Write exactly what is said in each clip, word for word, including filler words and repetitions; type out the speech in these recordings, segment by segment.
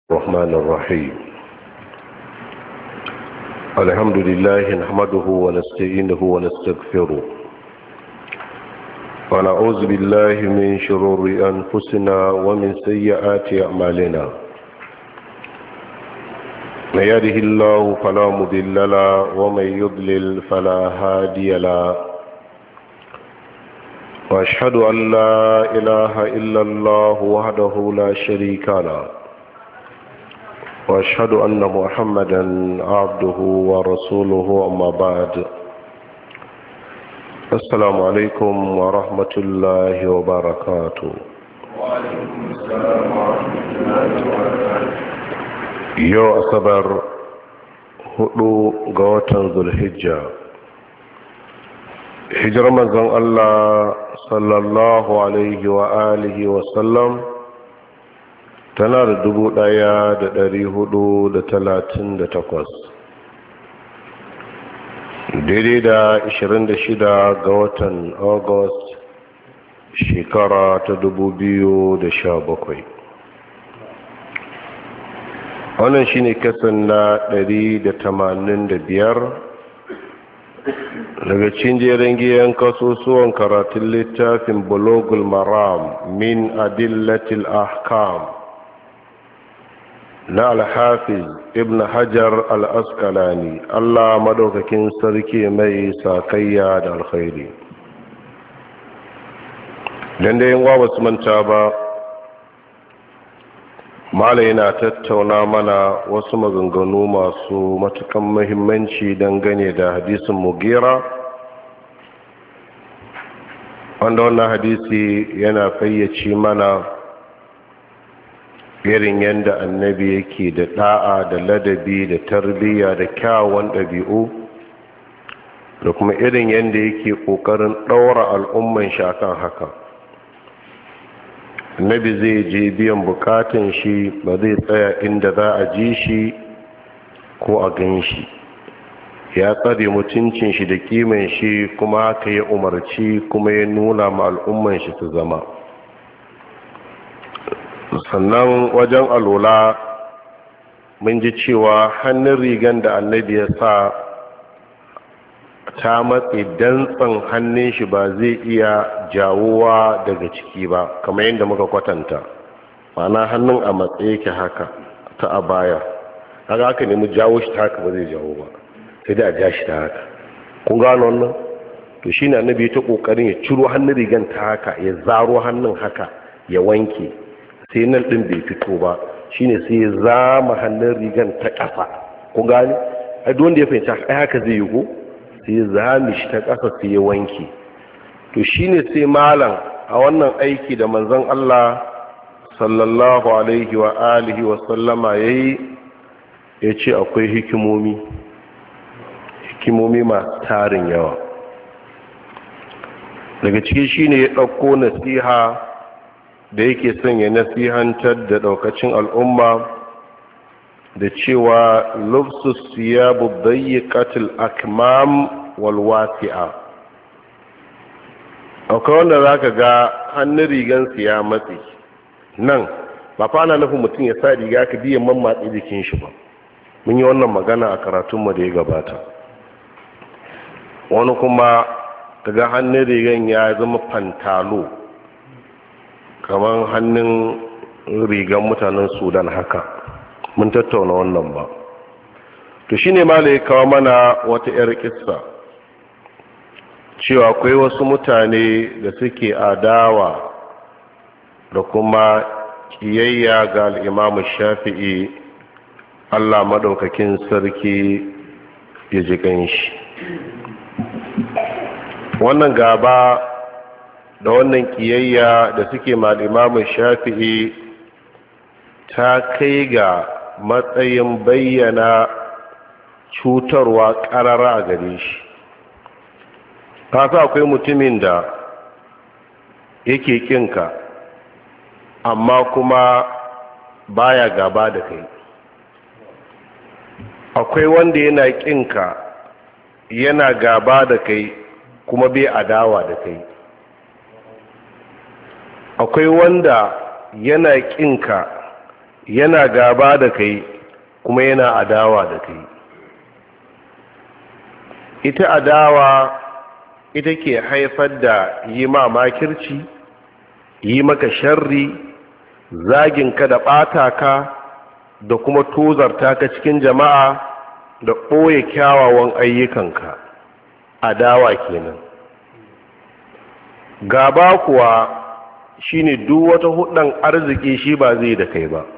الرحمن الرحيم. الحمد لله نحمده ونستعينه ونستغفره ونعوذ بالله من شرور أنفسنا ومن سيئات أعمالنا. من يهده الله فلا مضل له ومن يضلل فلا هادي له، وأشهد أن لا إله إلا الله وحده لا شريك له، وأشهد أن محمدا عبده ورسوله. أما بعد، السلام عليكم ورحمة الله وبركاته. وعليكم السلام ورحمة الله وبركاته. يو أصبر هدو غوتن ذو الحجة، هجر مزن الله صلى الله عليه وآله وسلم tana da dubu ɗaya da ɗari hudu da talatin da takwas, daidai da ashirin da shida ga watan August shekara ta dubu biyu da sha bakwai. Wannan shine kasan na ɗari da tamanin da biyar daga cikin jerin giyan kasusuwan karatun littafin Bulugul Maram min Adillatil Ahkam na alhafiz ibn hajar al-asqalani. Allah madaukakin sarki mai sakayya da alkhairi. dan da yan ba su manta ba, mala yana tattauna mana wasu maganganu masu matukan muhimmanci dangane da hadisin mugira, wanda wannan hadisi yana fayyace mana irin yadda annabi yake da da'a da ladabi da tarbiyya da kyawun ɗabi'u, da kuma irin yadda yake ƙoƙarin ɗaura al'umman shi akan haka. Annabi zai je biyan bukatun shi, ba zai tsaya inda za a ji shi ko a gan shi. Ya tsare mutuncin shi da kiman shi, kuma haka ya umarci kuma ya nuna ma al'umman shi su zama. Sannan wajen alola mun ji cewa hannun rigan da annabi ya sa ta matse dantsan hannun shi ba zai iya jawowa daga ciki ba, kamar yadda muka kwatanta. Ma'ana hannun a matse yake haka ta a baya, haka haka ne mu jawo shi ta haka ba zai jawo ba, sai dai a ja shi ta haka. Kun gano wannan? To shi ne annabi ya ta kokarin ya ciro hannun rigan ta haka, ya zaro hannun haka, ya wanke, sai nan ɗin bai fito ba, shine sai ya zama hannun rigan ta ƙasa. Ku gani? ai duk wanda ya fahimci ai haka zai yi ko, sai ya zame shi ta ƙasa sai ya wanke. To shine sai malam a wannan aiki da manzon Allah sallallahu alaihi wa alihi wa sallama yayi, ya ce akwai hikimomi hikimomi masu tarin yawa. Daga ciki shine ya ɗauko nasiha da yake son ya nasihantar da daukacin al'umma da cewa lufsus siyabu dayyiqatil akmam wal wasi'a. akwai wanda zaka ga hannun rigan su ya matsi nan, ba fa ana nufin mutum ya sa riga ka biyan mammatsi jikin shi ba. Mun yi wannan magana a karatunmu da ya gabata. Wani kuma kaga hannun rigan ya zama pantalo, kamar hannun rigan mutanen Sudan haka. Mun tattauna wannan ba. To shine malai kawo mana wata yar kissa cewa akwai wasu mutane da suke adawa da kuma kiyayya ga al-Imam Shafi'i, Allah madaukakin sarki ya ji ganshi. Wannan gaba da wannan kiyayya da suke malimamin Shafi'i ta kai ga matsayin bayyana cutarwa ƙarara a gare shi. Kasa akwai mutumin da yake kinka amma kuma baya gaba da kai. Akwai wanda yana kinka yana gaba da kai kuma bai adawa da kai. Akwai wanda yana ƙinka yana gaba da kai kuma yana adawa da kai. Ita adawa ita ke haifar da yi ma makirci, yi maka sharri, zagin ka da ɓata ka da kuma tozarta ka cikin jama'a da ɓoye kyawawan ayyukanka. Adawa kenan. Gaba kuwa shine duk wata hudan arziki shi ba zai da kai ba.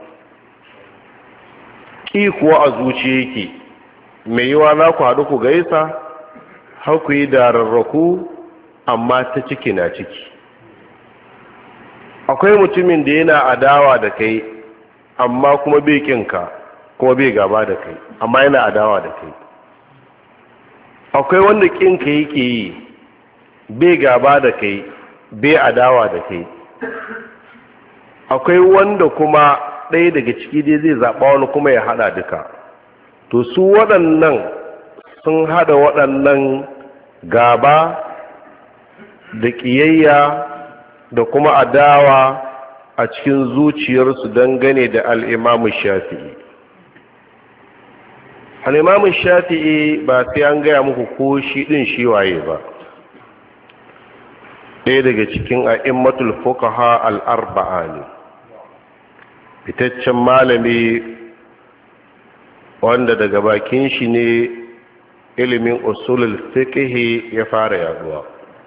Ƙi kuwa a zuci yake, mai yiwa za ku haɗu ku gaisa har ku yi dararraku, amma ta ciki na ciki. Akwai mutumin da yana adawa da kai amma kuma bai ƙinka kuma bai gaba da kai, amma yana adawa da kai. Akwai wanda ƙinka yake yi, bai gaba da kai, bai adawa da kai. Akwai wanda kuma ɗaya daga ciki dai zai zaɓa wani kuma ya haɗa duka. To su waɗannan sun haɗa waɗannan gaba da ƙiyayya da kuma adawa a cikin zuciyarsu dangane da al'imamu Shafi'i. Al'imamu Shafi'i ba sai an gaya muku ko shi ɗin shi waye ba. Ɗaya daga cikin a'immatul fuqaha al'arba'a ne. Fitaccen malami wanda daga bakin shi ne ilimin usulul fiqh ya fara yaduwa.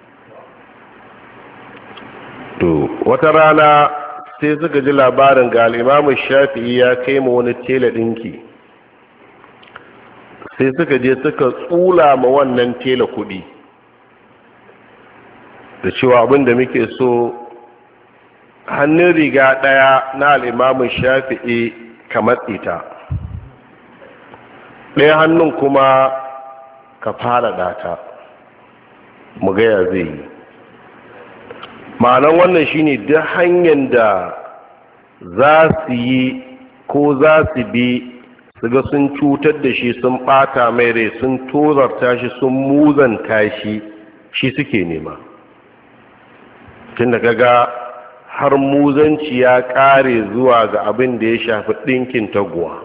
To wata rana sai suka ji labarin ga al-Imam Shafi'i ya kai ma wani tela dinki, sai suka je suka tsula ma wannan tela kudi da cewa abinda muke so hannun riga ɗaya na al'imamun Shafi'i kamar ita, ɗaya hannun kuma ka fara data mu gaya zai yi. Ma'anan wannan shine duk hanyar da za su yi ko za su bi su ga sun cutar da shi, sun ɓata mai rai, sun tozarta shi, sun muzanta shi, shi suke nema. Tun da kaga har muzanci ya ƙare zuwa ga abin da ya shafi ɗinkin taguwa.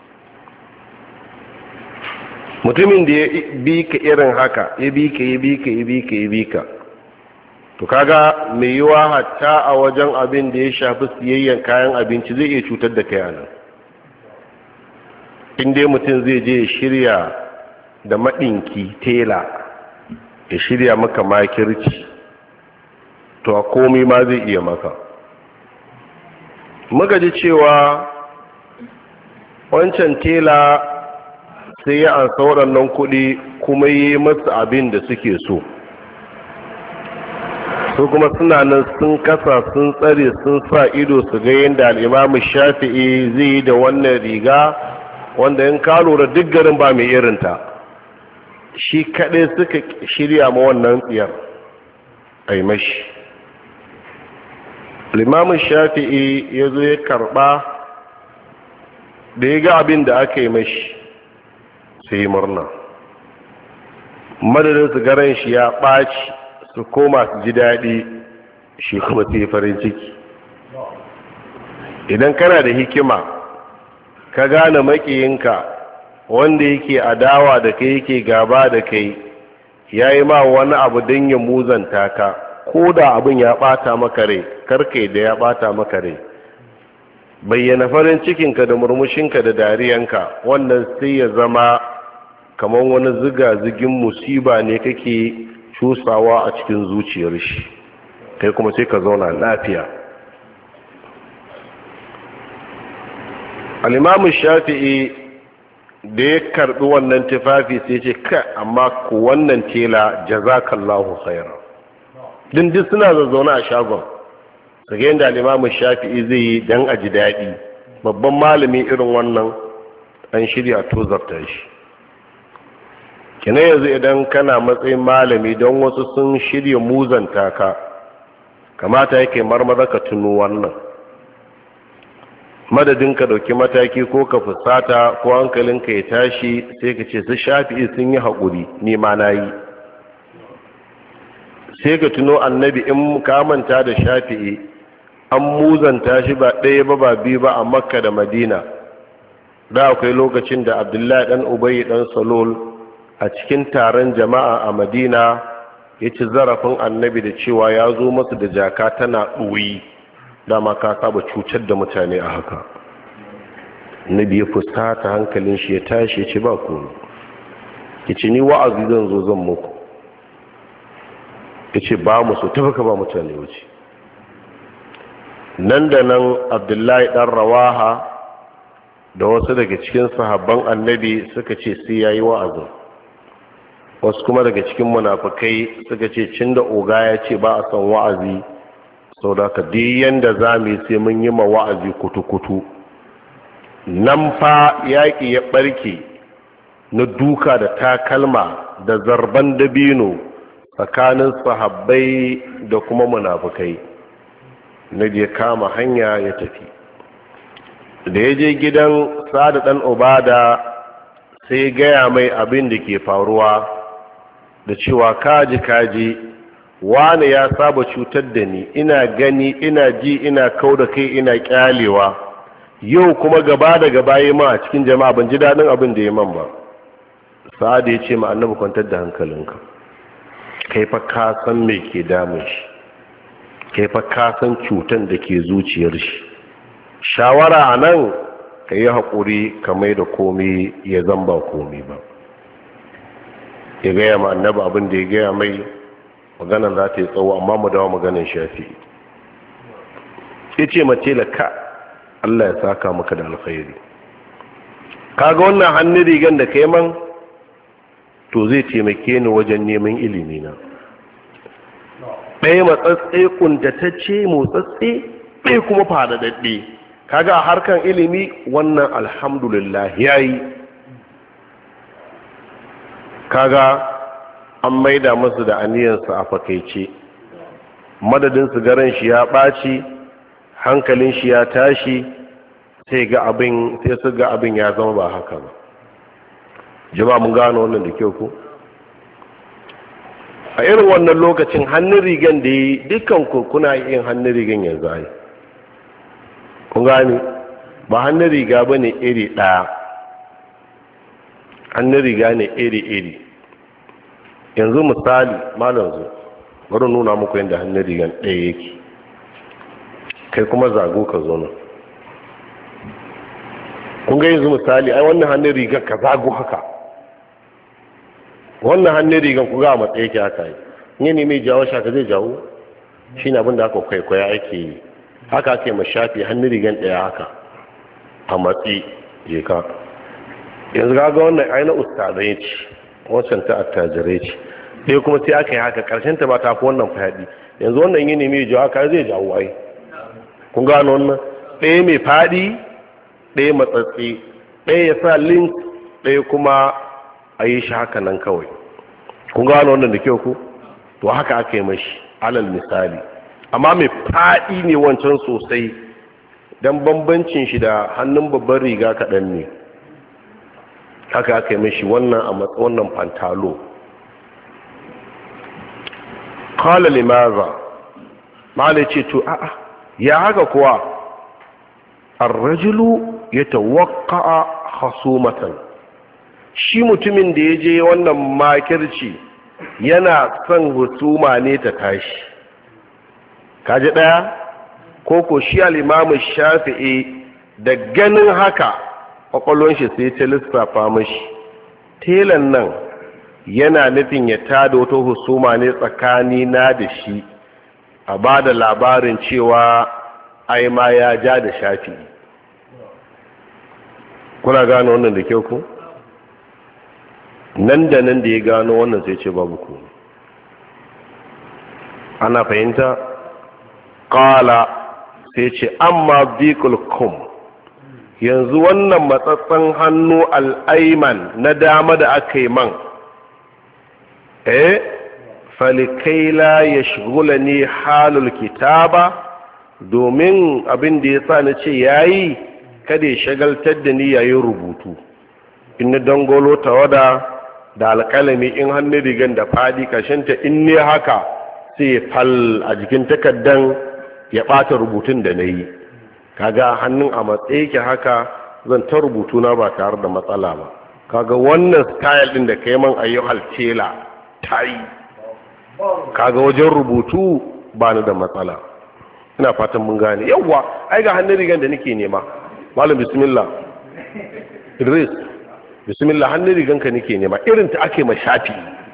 Mutumin da ya bi ka irin haka, ya bi ka, ya bi ka, ya bi ka, ya bi ka, to kaga mai yiwa hatta a wajen abin da ya shafi siyayyan kayan abinci zai iya cutar da kai anan. In dai mutum zai je ya shirya da maɗinki tela, ya shirya maka makirci, to a komai ma zai iya maka. Muka ji cewa wancan tela sai ya ansa waɗannan kuɗi kuma yi masu abin da suke so, su kuma suna nan sun kasa sun tsare sun sa ido su ga yadda al'imamu Shafi'i zai yi da wannan riga wanda in ka lura duk garin ba mai irinta, shi kaɗai suka shirya ma wannan tsiyar a yi mashi. Limamin Shafi'i ya zo ya karɓa, da ya ga abin da aka yi mashi sai murna, madadin su garan shi ya ɓaci su koma su ji daɗi, shi kuma sai farin ciki. Idan kana da hikima ka gane maƙiyinka wanda yake adawa da kai, yake gaba da kai, ya yi ma wani abu don ya muzanta ka, ko da abin ya ɓata maka rai, karkai da ya ɓata maka rai, bayyana farin cikinka da murmushinka da dariyanka, wannan sai ya zama kamar wani ziga-zigin musiba ne kake cusawa a cikin zuciyar shi, kai kuma sai ka zauna lafiya. Al-Imam Shafi'i da ya karɓi wannan tufafi sai ce ka amma ku wannan tela jazakallahu khairan. Din duk suna zazzauna a shagon su ga yadda al'imamu Shafi'i zai yi don a ji daɗi. Babban malami irin wannan an shirya tozarta shi. Kina yanzu idan kana matsayin malami don wasu sun shirya muzanta ka, kamata yake marmaza ka tuno wannan, madadin ka dauki mataki ko ka fusata ko hankalinka ya tashi sai ka ce su Shafi'i sun yi haƙuri, ni ma na yi. Sai ka tuno annabi in ka manta da Shafi'i an muzanta shi ba ɗaya ba ba biyu ba a makka da madina. Da akwai lokacin da abdullahi ɗan ubayi ɗan salol a cikin taron jama'a a madina ya ci zarafin annabi da cewa ya zo masu da jaka tana ɗoyi, dama ka saba cutar da mutane a haka. Annabi ya fusata, hankalin shi ya tashi ya ce ba ku ya ce ni wa'azi zan zo zan muku, ya ce ba mu so tafi ka ba mutane wuce. Nan da nan abdullahi ɗan rawaha da wasu daga cikin sahabban annabi suka ce sai ya yi wa'azin, wasu kuma daga cikin munafukai suka ce cin da oga ya ce ba a son wa'azi, sau da ka diyan da za mu yi sai mun yi ma wa'azi kutu-kutu. Nan fa yaƙi ya ɓarke na duka da takalma da zarban dabino tsakanin sahabbai da kuma munafukai. Na je kama hanya ya tafi. Da ya je gidan Sa'ad ɗan Ubada sai gaya mai abin da ke faruwa da cewa kaji kaji wani ya saba cutar da ni, ina gani ina ji ina kau da kai ina kyalewa, yau kuma gaba da gaba yi ma a cikin jama'a ban ji daɗin abin da ya man ba. Sa'ad ya ce ma annabi kwantar da hankalinka, kai fa ka san me ke damun shi, kai fa ka san cutan da ke zuciyar shi. Shawara a nan ka yi haƙuri ka mai da komi ya zamba komi ba. Ya gaya ma annabi abin da ya gaya mai, maganan za ta yi tsawo amma mu dawo maganin shafi. Ya ce mace la ka Allah ya saka maka da alkhairi, kaga wannan hannun rigan da kai man to zai taimake ni wajen neman ilimi na. Ɗaya matsatse kuntatacce motsatse, ɗaya kuma fadadadde. Kaga a harkan ilimi wannan alhamdulillah yayi. Kaga an maida masu da aniyansu a fakaice, madadin sigaran shi ya ɓaci, hankalin shi ya tashi, sai ga abin sai su ga abin ya zama ba haka ba. Jama'a mun gano wannan da kyau ko? A irin wannan lokacin hannun rigan da yi dukkan ku kuna yin hannun rigan yanzu ai. Kun gane ba hannun riga bane iri ɗaya, hannun riga ne iri-iri. Yanzu misali malam zo bari nuna muku yadda hannun rigan ɗaya yake, kai kuma zago ka zo nan. Kun ga yanzu misali ai wannan hannun rigan ka zago haka, wannan hannun rigan ku ga matsayi yake haka yi ne mai jawo shaka zai jawo shi ne abinda aka kwaikwaya ake yi haka ake mashafi hannun rigan ɗaya haka a matsi je ka. Yanzu ga wannan aina ustazai ce, wancan ta attajirai ce, ɗaya kuma sai aka yi haka ƙarshen ta ba ta fi wannan faɗi. Yanzu wannan yi ne mai jawo haka zai jawo ai. Kun gano wannan ɗaya mai faɗi ɗaya matsatsi, ɗaya ya sa link ɗaya kuma a yi shi haka nan kawai. Kun gano wannan da kyau ku? To haka aka yi mashi alal misali, amma mai faɗi ne wancan sosai don bambancin shi da hannun babban riga kaɗan ne. Haka aka yi mashi wannan a wannan pantalo. Kala limaza ma'ala ce to a'a ya haka kuwa arrajulu ya tawakka hasumatan, shi mutumin da ya je wannan makirci yana son husuma ne ta tashi. Kaji ɗaya ko ko shi al-imamu shafi'i da ganin haka kwakwalon shi sai ta lissafa mashi telan nan yana nufin ya tada wata husuma ne tsakani na da shi, a ba da labarin cewa ai ma ya ja da shafi'i. Kuna gano wannan da kyau ku? Nan da nan da ya gano wannan sai ce babu ku. Ana fahimta? Kala sai ce amma bikul kum, yanzu wannan matsatsan hannu al'aiman na dama da aka yi man, eh falikaila ya shigula ne halul kitaba, domin abin da ya sa na ce yayi kada ya shagaltar da ni yayin rubutu. In na dangolo tawada da alƙalami in hannu rigan da fadi kashanta in ne haka sai fal a jikin takardan ya ɓata rubutun da na yi. Kaga hannun a matsayi ke haka zan ta rubutu na ba tare da matsala ba. Kaga wannan style ɗin da kai man ayyuhal tela ta yi. Kaga wajen rubutu ba ni da matsala. Ina fatan mun gane. Yawwa, ai ga hannun rigan da nake nema. Malam bismillah. Idris, bismillah, hannun rigan ka nake nema. Irin ta ake ma shafi.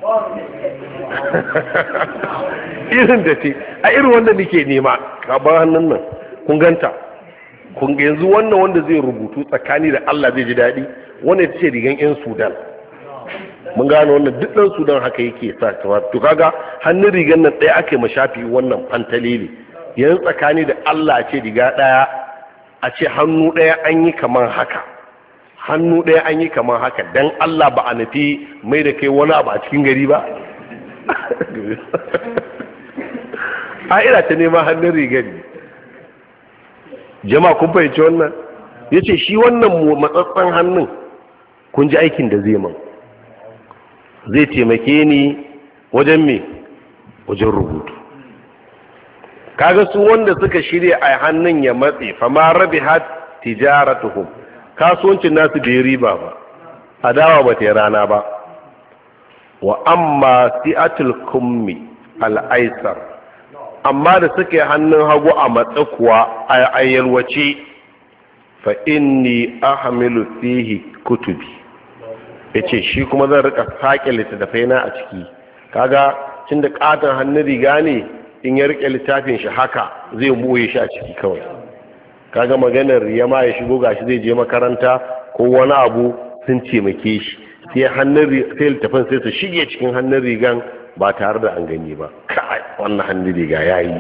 Irin da ce, a irin wanda nake nema. Ka bar hannun nan. Kun ganta. Kun ga yanzu wannan wanda zai rubutu tsakani da Allah zai ji daɗi. Wannan ita ce rigan 'yan Sudan. Mun gane wannan duk ɗan Sudan haka yake sa ta. To kaga hannun rigan nan ɗaya ake ma shafi wannan fantalele. Yanzu tsakani da Allah ce riga ɗaya, a ce hannu ɗaya an yi kaman haka. Hannu ɗaya an yi kaman haka. Dan Allah ba a nufi mai da kai wani abu a cikin gari ba. A ina ta neman hannun rigar ne. Jama'a kun fahimci wannan? Ya ce shi wannan matsatsan hannun kun ji aikin da zai man. Zai taimake ni wajen me? Wajen rubutu. Kaga su wanda suka shirya a hannun ya matse fama rabihat tijaratuhum, kasuwancin nasu bai riba ba, adawa ba ta rana ba. Wa amma si'atul kummi al'aisar, amma da suka yi hannun hagu a matsa kuwa a ayyalwace, fa inni ahmilu fihi kutubi, yace shi kuma zan rika sake littattafai na a ciki. Kaga cin da katon hannun riga ne, in ya rike littafin shi haka zai boye shi a ciki kawai. Kaga maganar yama ya shigo gashi zai je makaranta ko wani abu sun taimake shi, sai hannun sai littafin sai su shige cikin hannun rigan ba tare da an gani ba. Kai wannan hannun riga yayi,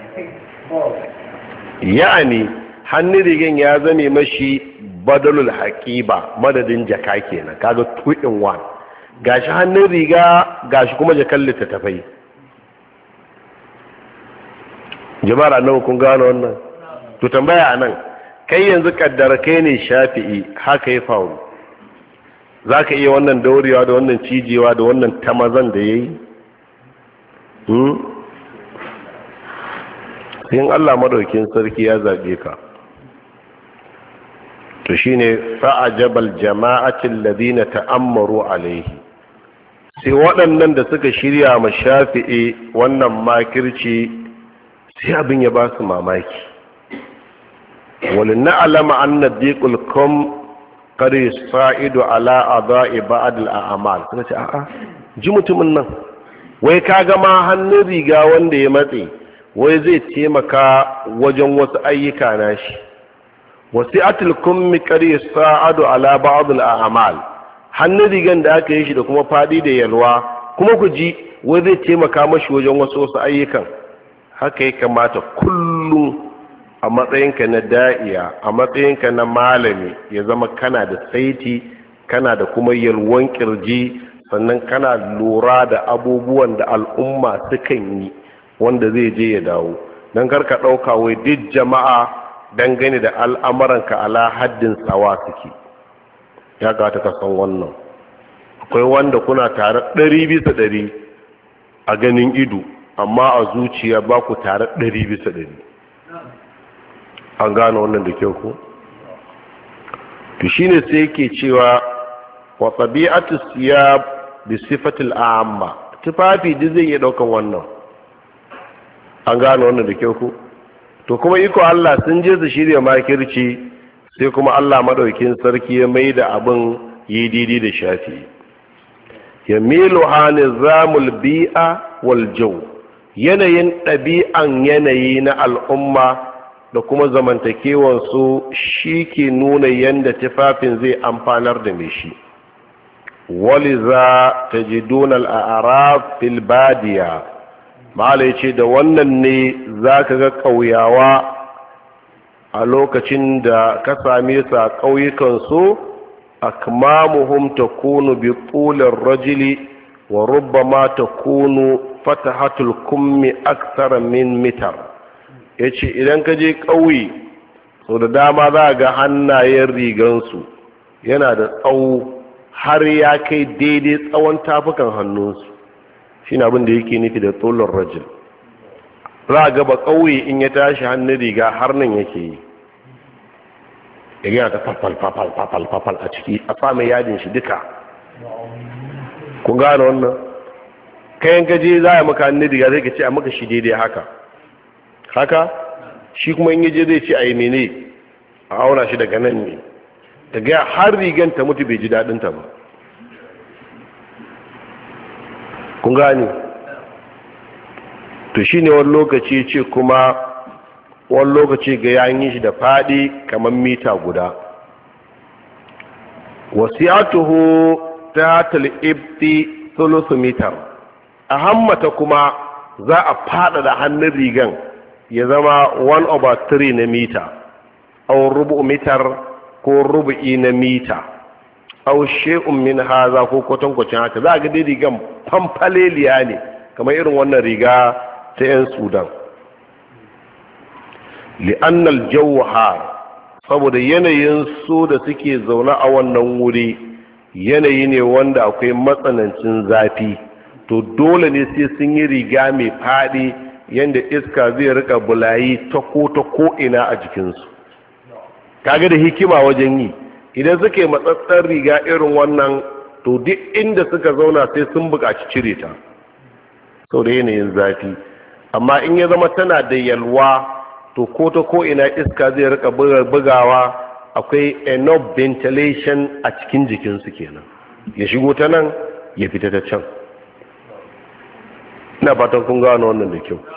yani hannun rigan ya zame mashi badalul haqiba, madadin jaka kenan. Kaga two in one, gashi hannun riga gashi kuma jakan littattafai. Jama'ar annabi kun gano wannan? To tambaya anan, kai yanzu kaddara kai ne Shafi'i, haka ya faru, zaka iya wannan daurewa da wannan cijewa da wannan tamazan da yayi? hmm sai Allah madaukin sarki ya zabe ka. To shine fa'ajabal jama'atil ladina ta'ammaru alaihi, sai waɗannan da suka shirya ma Shafi'i wannan makirci sai abin ya ba su mamaki. wani na'alama an na diƙul kom kare sa'idu ala a za'i ba'adil a amal. Suna ce, a'a, ji mutumin nan, wai ka gama hannun riga wanda ya matse, wai zai taimaka wajen wasu ayyuka na shi. Wasu atil kummi kare sa'adu ala ba'adil a amal, hannun rigan da aka yi shi da kuma faɗi da yalwa, kuma ku ji, wai zai taimaka mashi wajen wasu wasu ayyukan. Haka ya kamata kullum a matsayinka na da'iya, a matsayinka na malami, ya zama kana da saiti, kana da kuma yalwan kirji, sannan kana lura da abubuwan da al'umma sukan yi wanda zai je ya dawo. Don karka ɗauka wai duk jama'a dangane da al'amuranka ala haddin tsawa suke. Ya gata ka san wannan. Akwai wanda kuna tare ɗari bisa ɗari a ganin ido, amma a zuciya ba ku tare ɗari bisa ɗari. An gano wannan da kyau ko? To shine sai yake cewa wa tabi'atu siyab bi sifatil amma, tufafi duk zai iya daukan wannan. An gano wannan da kyau ko? To kuma iko Allah sun je su shirya makirci, sai kuma Allah madaukin sarki ya mai da abin yi didi da shafi. Yamilu hanizamul bi'a wal jaw, yanayin ɗabi'an yanayi na al'umma da kuma zamantakewansu shi ke nuna yadda tufafin zai amfanar da mai shi. Waliza ta ji donal a arab filbadiya, ma'ala ce da wannan ne za ka ga ƙauyawa a lokacin da ka same su a ƙauyukansu, akmamuhum ta kunu bi ƙular rajili wa rubbama ta kunu fatahatul kummi aksara min mitar. Ya ce idan ka je ƙauye sau da dama za ga hannayen rigansu yana da tsawo har ya kai daidai tsawon tafukan hannunsu. Shi ne abin da yake nufi da tsolar rajin. za a gaba ƙauye in ya tashi hannun riga har nan yake yi ya gina ta fafal fafal fafal fafal a ciki a samun yadin shi duka kun gane wannan kayan gaje za a maka hannun riga zai ka ce a maka shi daidai haka haka shi kuma in yaje zai ce a yi mene a auna shi daga nan ne daga har rigan ta mutu bai ji daɗinta ba kun gane to shi ne wani lokaci ce kuma wani lokaci ga yayin shi da faɗi kamar mita guda wasiyatuhu ta talibti thuluth mitar a hammata kuma za a fada da hannun rigan ya zama one over three na mita aw rubu mitar ko rubu'i na mita aw shay'un min haza ko kwatankwacin haka za a ga dai rigan famfaleliya ne kamar irin wannan riga ta 'yan sudan li'annal jawhar saboda yanayin su da suke zaune a wannan wuri yanayi ne wanda akwai matsanancin zafi to dole ne sai sun yi riga mai faɗi yadda iska zai rika bulayi ta ko ta ko ina a jikinsu kaga da hikima wajen yi idan suke matsatsar riga irin wannan to duk inda suka zauna sai sun buƙaci cire ta sau da yanayin zafi amma in ya zama tana da yalwa to ko ta ko ina iska zai rika bugawa akwai enough ventilation a cikin jikinsu kenan ya shigo ta nan ya fita ta can ina fatan kun gano wannan da kyau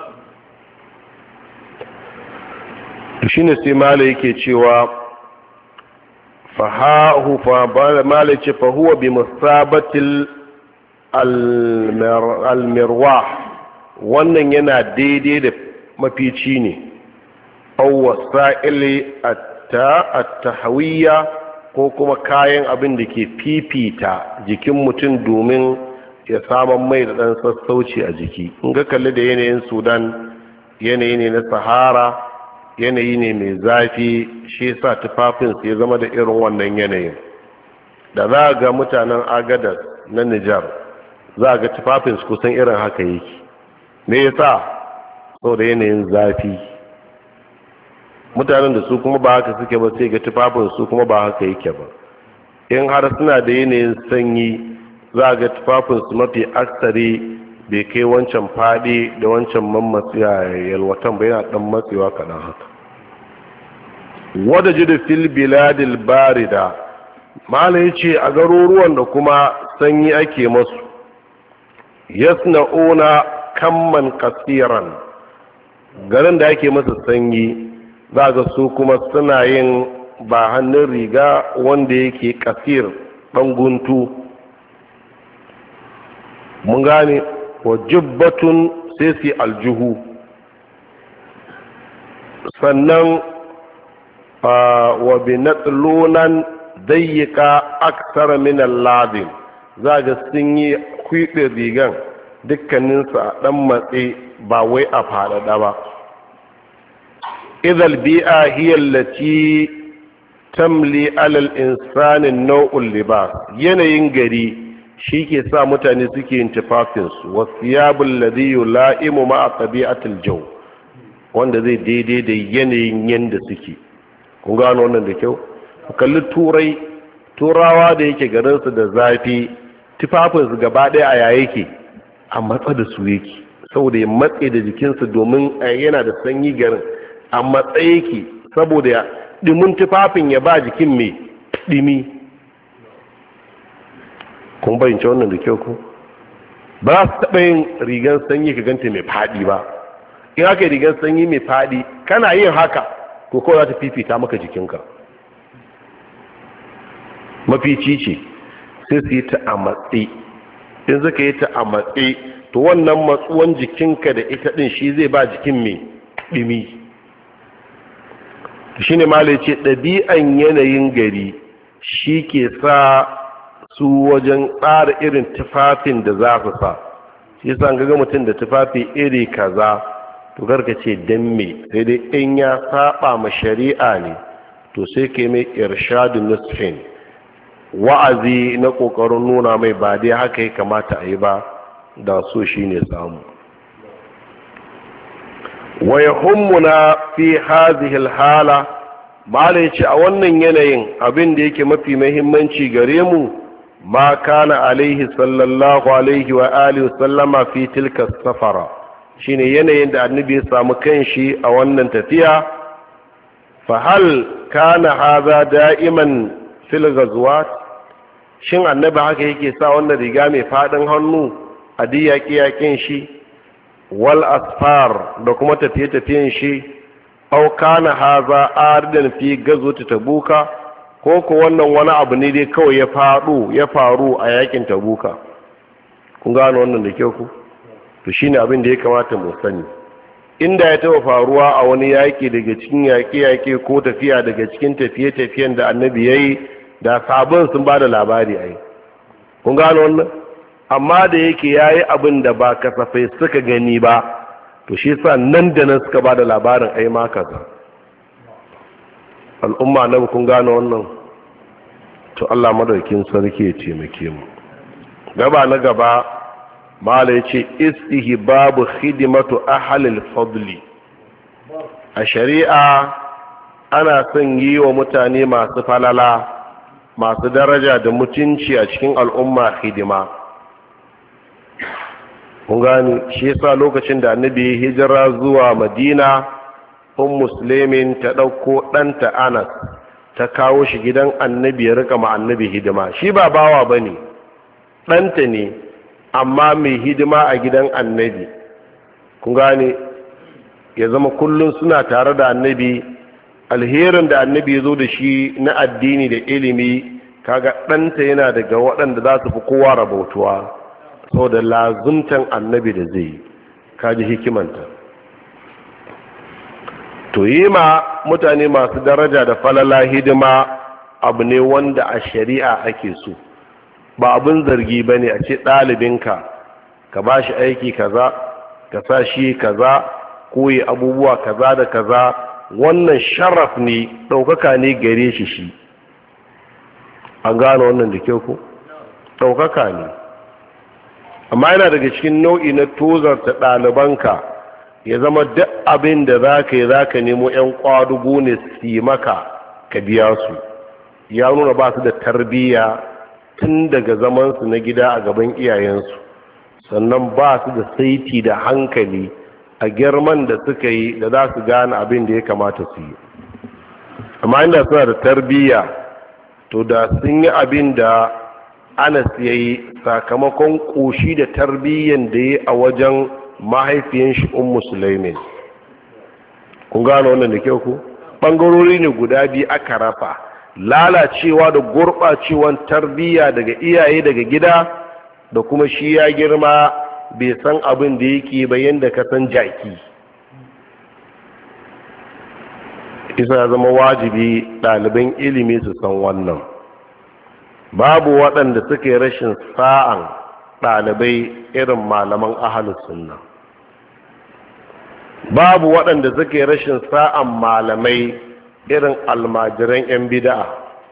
shi ne sai mala yake cewa fahahu fa mala ce fahuwa bi musabatil almirwah wannan yana daidai da mafici ne au wasa'ili at-tahawiyya ko kuma kayan abin da ke fifita jikin mutum domin ya saman mai da ɗan sassauci a jiki in ga kalli da yanayin sudan yanayi ne na sahara yanayi ne mai zafi shi yasa tufafinsu ya zama da irin wannan yanayin da za ga mutanen agadas na nijar za ga tufafinsu kusan irin haka yake me yasa saboda yanayin zafi mutanen da su kuma ba haka suke ba sai ga tufafinsu kuma ba haka yake ba in har suna da yanayin sanyi za ga tufafinsu mafi aksari bai kai wancan fadi da wancan mammatsiya yalwatan ba yana dan matsewa kaɗan haka wadda ji da fil biladil barida mala ya ce a garuruwan da kuma sanyi ake masu yasna'una kamman kasiran garin da ake masa sanyi za ga su kuma suna yin ba hannun riga wanda yake kasir ɗan guntu mun gane wa jubbatun sai su aljuhu sannan wa binatlunan dayyika aksara min al-ladin za ga sun yi kwiɓe rigan dukkaninsu a ɗan matse ba wai a faɗaɗa ba idal bi'a hiya allati tamli alal insanin nau'ul libas yanayin gari shi ke sa mutane suke yin tufafinsu wasu yabin ladiyu la'imu ma a tabi'atul jau wanda zai daidai da yanayin yadda suke kun gano wannan da kyau ku kalli turai turawa da yake garinsu da zafi tufafinsu gaba ɗaya a yaya yake a matsa da su yake saboda ya matse da jikinsu domin yana da sanyi garin a matsa yake saboda ya ɗimin tufafin ya ba jikin mai ɗimi kun bayyance wannan da kyau ku ba su taɓa yin rigar sanyi ka ganta mai faɗi ba in haka rigar sanyi mai faɗi kana yin haka to kawai za ta fifita maka jikinka mafici ce sai su yi ta a matse in suka yi ta a matse to wannan matsuwan jikinka da ita ɗin shi zai ba jikin mai ɗimi shi ne malai ce ɗabi'an yanayin gari shi ke sa su wajen tsara irin tufafin da za su sa shi sa ga mutum da tufafi iri kaza to karka ce dan me sai dai in ya saba ma shari'a ne to sai ke mai irshadun nusfin wa'azi na kokarin nuna mai ba dai haka ya kamata a yi ba da so shine samu wa yahummuna fi hadhihi alhala malai ce a wannan yanayin abin da yake mafi muhimmanci gare mu ma kana alaihi sallallahu alaihi wa alihi sallama fi tilka safara shine yanayin da annabi ya samu kanshi a wannan tafiya fa hal kana hadha da'iman fil ghazwat shin annabi haka yake sa wannan riga mai fadin hannu a diyaki yakin shi wal asfar da kuma tafiye-tafiyen shi au kana haza ardan fi gazwati tabuka ko ko wannan wani abu ne dai kawai ya faɗo ya faru a yakin tabuka kun gano wannan da kyau ku to shine abin da ya kamata mu sani inda ya taba faruwa a wani yaki daga cikin yaƙe-yaƙe ko tafiya daga cikin tafiye-tafiyen da annabi yayi da sabon sun bada labari ai kun gano wannan amma da yake yayi abin da ba kasafai suka gani ba to shi sa nan da nan suka ba da labarin ai ma kaza al'umma na kun gano wannan to Allah madaukin sarki ya taimake mu gaba na gaba mala yace istihbabu khidmatu ahlil fadli a shari'a ana son yi wa mutane masu falala masu daraja da mutunci a cikin al'umma hidima kun gani shi yasa lokacin da annabi hijira zuwa madina um muslimin ta dauko danta anas ta kawo shi gidan annabi ya rika ma annabi hidima shi ba bawa bane danta ne amma mai hidima a gidan annabi kun gani ya zama kullun suna tare da annabi alherin da annabi ya zo da shi na addini da ilimi kaga danta yana daga waɗanda za su fi kowa rabautuwa sau da lazumtan annabi da zai kaji hikimanta to yi ma mutane masu daraja da falala hidima abu ne wanda a shari'a ake so ba abin zargi ba ne a ce ɗalibinka ka ba shi aiki kaza ka sa shi kaza koyi abubuwa kaza da kaza wannan sharaf ne ɗaukaka ne gare shi shi an gane wannan da kyau ko ɗaukaka ne amma yana daga cikin nau'i na tozarta ɗalibanka ya zama duk abin da za ka yi za ka nemo 'yan ƙwadugu ne su yi maka ka biya su ya nuna ba su da tarbiyya tun daga zamansu na gida a gaban iyayensu sannan ba su da saiti da hankali a girman da suka yi da za su gane abin da ya kamata su yi amma inda suna da tarbiyya to da sun yi abin da Anas ya yi sakamakon ƙoshi da tarbiyyan da ya a wajen mahaifiyan shi ummu Sulaimin kun gano wannan da kyau ku ɓangarori ne guda biyu aka rafa lalacewa da gurɓacewan tarbiyya daga iyaye daga gida da kuma shi ya girma bai san abin da yake bayan da ka san jaki isa ya zama wajibi ɗaliban ilimi su san wannan babu waɗanda suke rashin sa'an ɗalibai irin malaman ahalus sunna babu waɗanda suke rashin sa'an malamai irin almajiran 'yan bida'a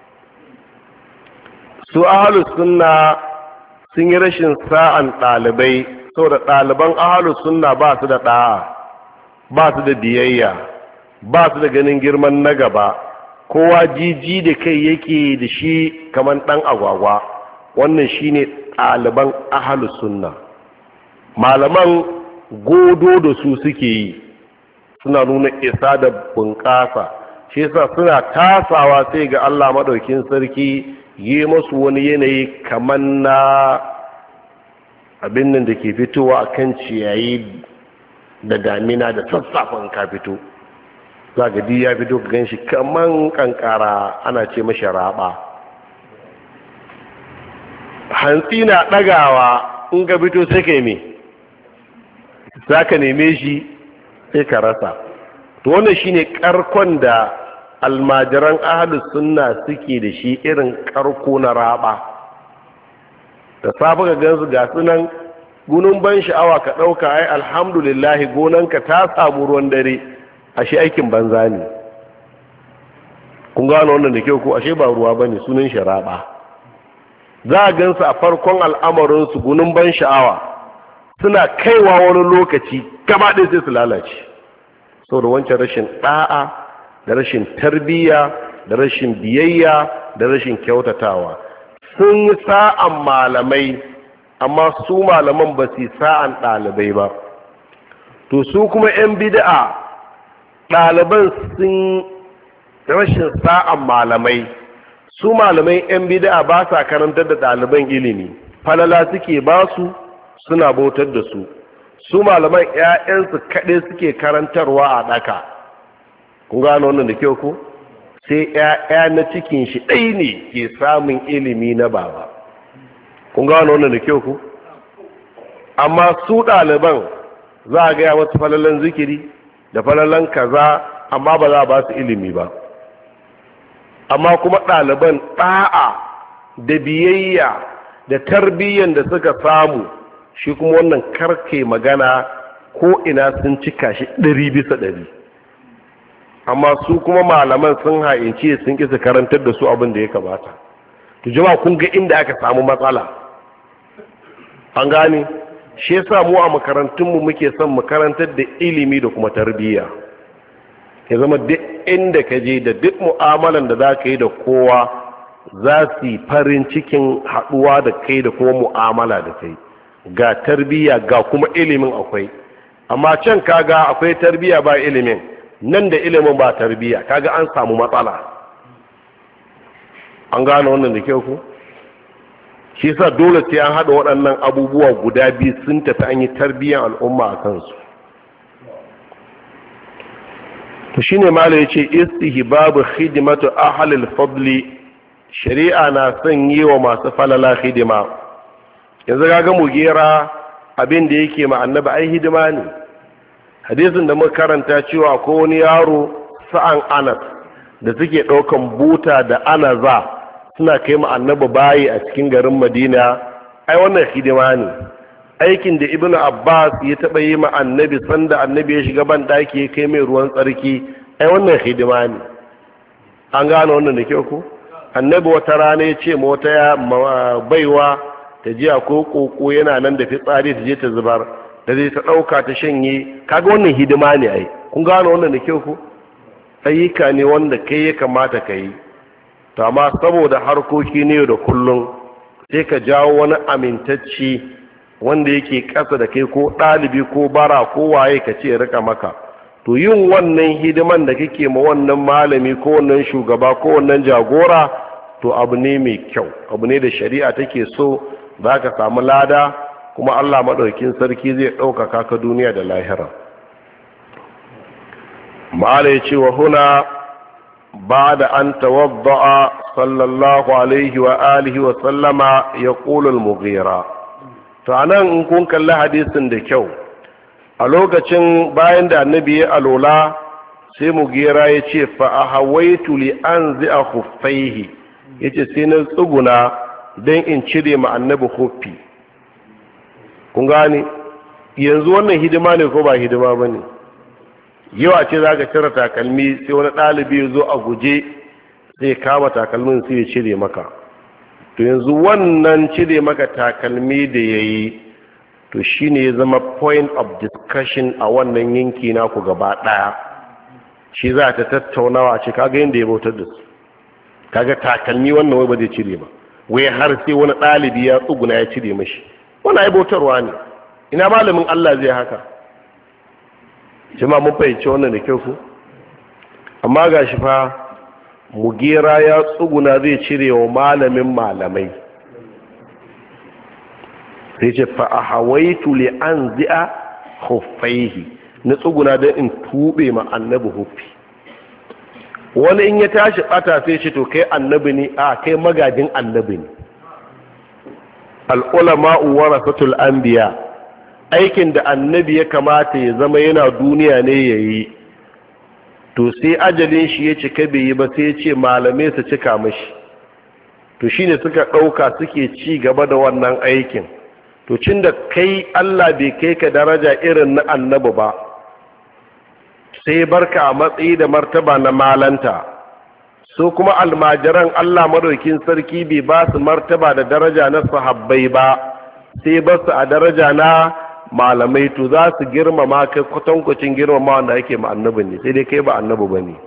su ahalus sunna sun yi rashin sa'an ɗalibai saboda ɗaliban ahalus sunna ba su da ɗa'a ba su da biyayya ba su da ganin girman na gaba kowa jiji da kai yake da shi kamar ɗan agwagwa wannan shine ɗaliban ahalus sunna malaman godo da su suke yi suna nuna isa da bunƙasa shi yasa suna tasawa sai ga Allah madaukin sarki yi masu wani yanayi kamar na abin nan da ke fitowa akan ciyayi da damina da sassafan ka fito za ga ya fito ka gan shi kaman kankara ana ce mashi raba hantsi na ɗagawa in ga fito sai ka yi me za ka neme shi sai ka rasa to wannan shine karkon da almajiran ahlus sunna suke da shi irin karko na raba da safe ka gansu ga sunan gunun ban sha'awa ka ɗauka ai alhamdulillah gonanka ta samu ruwan dare ashe aikin banza ne kun gano wannan da kyau ko ashe ba ruwa bane sunan sharaba za a gansu a farkon al'amarin su gunun ban sha'awa suna kaiwa wani lokaci gaba ɗaya sai su lalace saboda wancan rashin ɗa'a da rashin tarbiyya da rashin biyayya da rashin kyautatawa. Sun yi sa'an malamai amma su malaman ba su sa'an ɗalibai ba. To su kuma 'yan bid'a ɗaliban sun rashin sa'an malamai, su malamai 'yan bid'a ba sa karantar da ɗaliban ilimi, falala suke ba su suna bautar da su. Su malaman 'ya'yansu kaɗai suke karantarwa a ɗaka. Kun gano wannan da kyau ko? Sai 'ya'ya na cikin shi ɗai ne ke samun ilimi na baba. Kun gano wannan da kyau ko? Amma su ɗaliban za a gaya wasu falalan zikiri da falalan kaza, amma ba za a ba su ilimi ba. Amma kuma ɗaliban ɗa'a da biyayya da tarbiyyan da suka samu, shi kuma wannan karke magana ko ina sun cika shi ɗari bisa ɗari. Amma su kuma malaman sun ha'ince sun ƙi su karantar da su abin da ya kamata. To jama'a kun ga inda aka samu matsala. An gane? Shi yasa mu a makarantunmu muke son mu karantar da ilimi da kuma tarbiyya. Ya zama duk inda ka je da duk mu'amalan da za ka yi da kowa za su yi farin cikin haɗuwa da kai da kuma mu'amala da kai. Ga tarbiyya ga kuma ilimin akwai. Amma can kaga akwai tarbiyya ba ilimin, nan da ilimin ba tarbiyya, kaga an samu matsala. An gane wannan da kyau ku? Shi yasa dole sai an haɗa waɗannan abubuwa guda biyu sun tafi an yi tarbiyyar al'umma a kansu. To shine mala yace istihbabu khidmatu ahlil fadli, shari'a na son yi wa masu falala hidima. Yanzu kaga Mugera abin da yake ma annabi ai hidima ne. Hadisin da muka karanta cewa ko wani yaro sa'an Anas da suke ɗaukan buta da anaza suna kai ma annabi bayi a cikin garin Madina, ai wannan hidima ne. Aikin da Ibn Abbas ya taɓa yi ma annabi sanda annabi ya shiga ban ɗaki ya kai mai ruwan tsarki, ai wannan hidima ne. An gane wannan da kyau ko? Annabi wata rana ya ce ma wata baiwa ta jiya ko koko yana nan da fitsari ta je ta zubar, da zai ta ɗauka ta shanye, kaga wannan hidima ne ai. Kun gane wannan da kyau ko? Ayyuka ne wanda kai ya kamata ka yi. To amma saboda harkoki ne da kullum sai ka jawo wani amintacci wanda yake ƙasa da kai ko ɗalibi ko bara ko waye ka ce rika maka. To yin wannan hidiman da kake ma wannan malami ko wannan shugaba ko wannan jagora, to abu ne mai kyau, abu ne da shari'a take so, za ka samu lada kuma Allah maɗaukin sarki zai ɗaukaka ka duniya da lahira. Mala ya ce wa huna ba da an tawadda'a sallallahu alaihi wa alihi wa sallama ya ƙulul mughira. To anan in kun kalli hadisin da kyau, a lokacin bayan da annabi ya alola sai Mughira ya ce fa ahawaitu li anzi'a khuffaihi, yace sai na tsuguna don in cire ma annabi huffi. Kun gane yanzu wannan hidima ne ko ba hidima bane? Yau a ce za ka cire takalmi sai wani ɗalibi ya zo a guje sai kama takalmin sai ya cire maka. To yanzu wannan cire maka takalmi da ya yi, to shi ne ya zama point of discussion a wannan yanki naku gaba ɗaya. Shi za ta tattaunawa a ce kaga yadda ya bautar da su, kaga takalmi wannan wai ba zai cire ba, wai har sai wani ɗalibi ya tsuguna ya cire mashi. Wannan ai bautarwa ne, ina malamin Allah zai haka? Jama'a mun fahimci wannan da kyau ku? Amma ga shi fa Mughira ya tsuguna zai cire wa malamin malamai, sai ce fa ahawaitu li anzi'a khuffaihi, na tsuguna don in tube ma annabi huffi. Wani in ya tashi bata sai ce to kai annabi ne, a kai magajin annabi ne. Al-ulama'u warasatul anbiya, aikin da annabi ya kamata ya zama yana duniya ne yayi, to sai ajalin shi ya cika bai yi ba sai ya ce malamai su cika mashi. To shine suka ɗauka suke ci gaba da wannan aikin. To cin da kai Allah bai kai ka daraja irin na annabi ba, sai barka a matsayi da martaba na malanta. So kuma almajiran Allah madaukin sarki bai ba su martaba da daraja na sahabbai ba, sai ba su a daraja na malamai to za su girmama kai kwatankwacin girmama wanda ake ma annabin ne, sai dai kai ba annabi ba ne.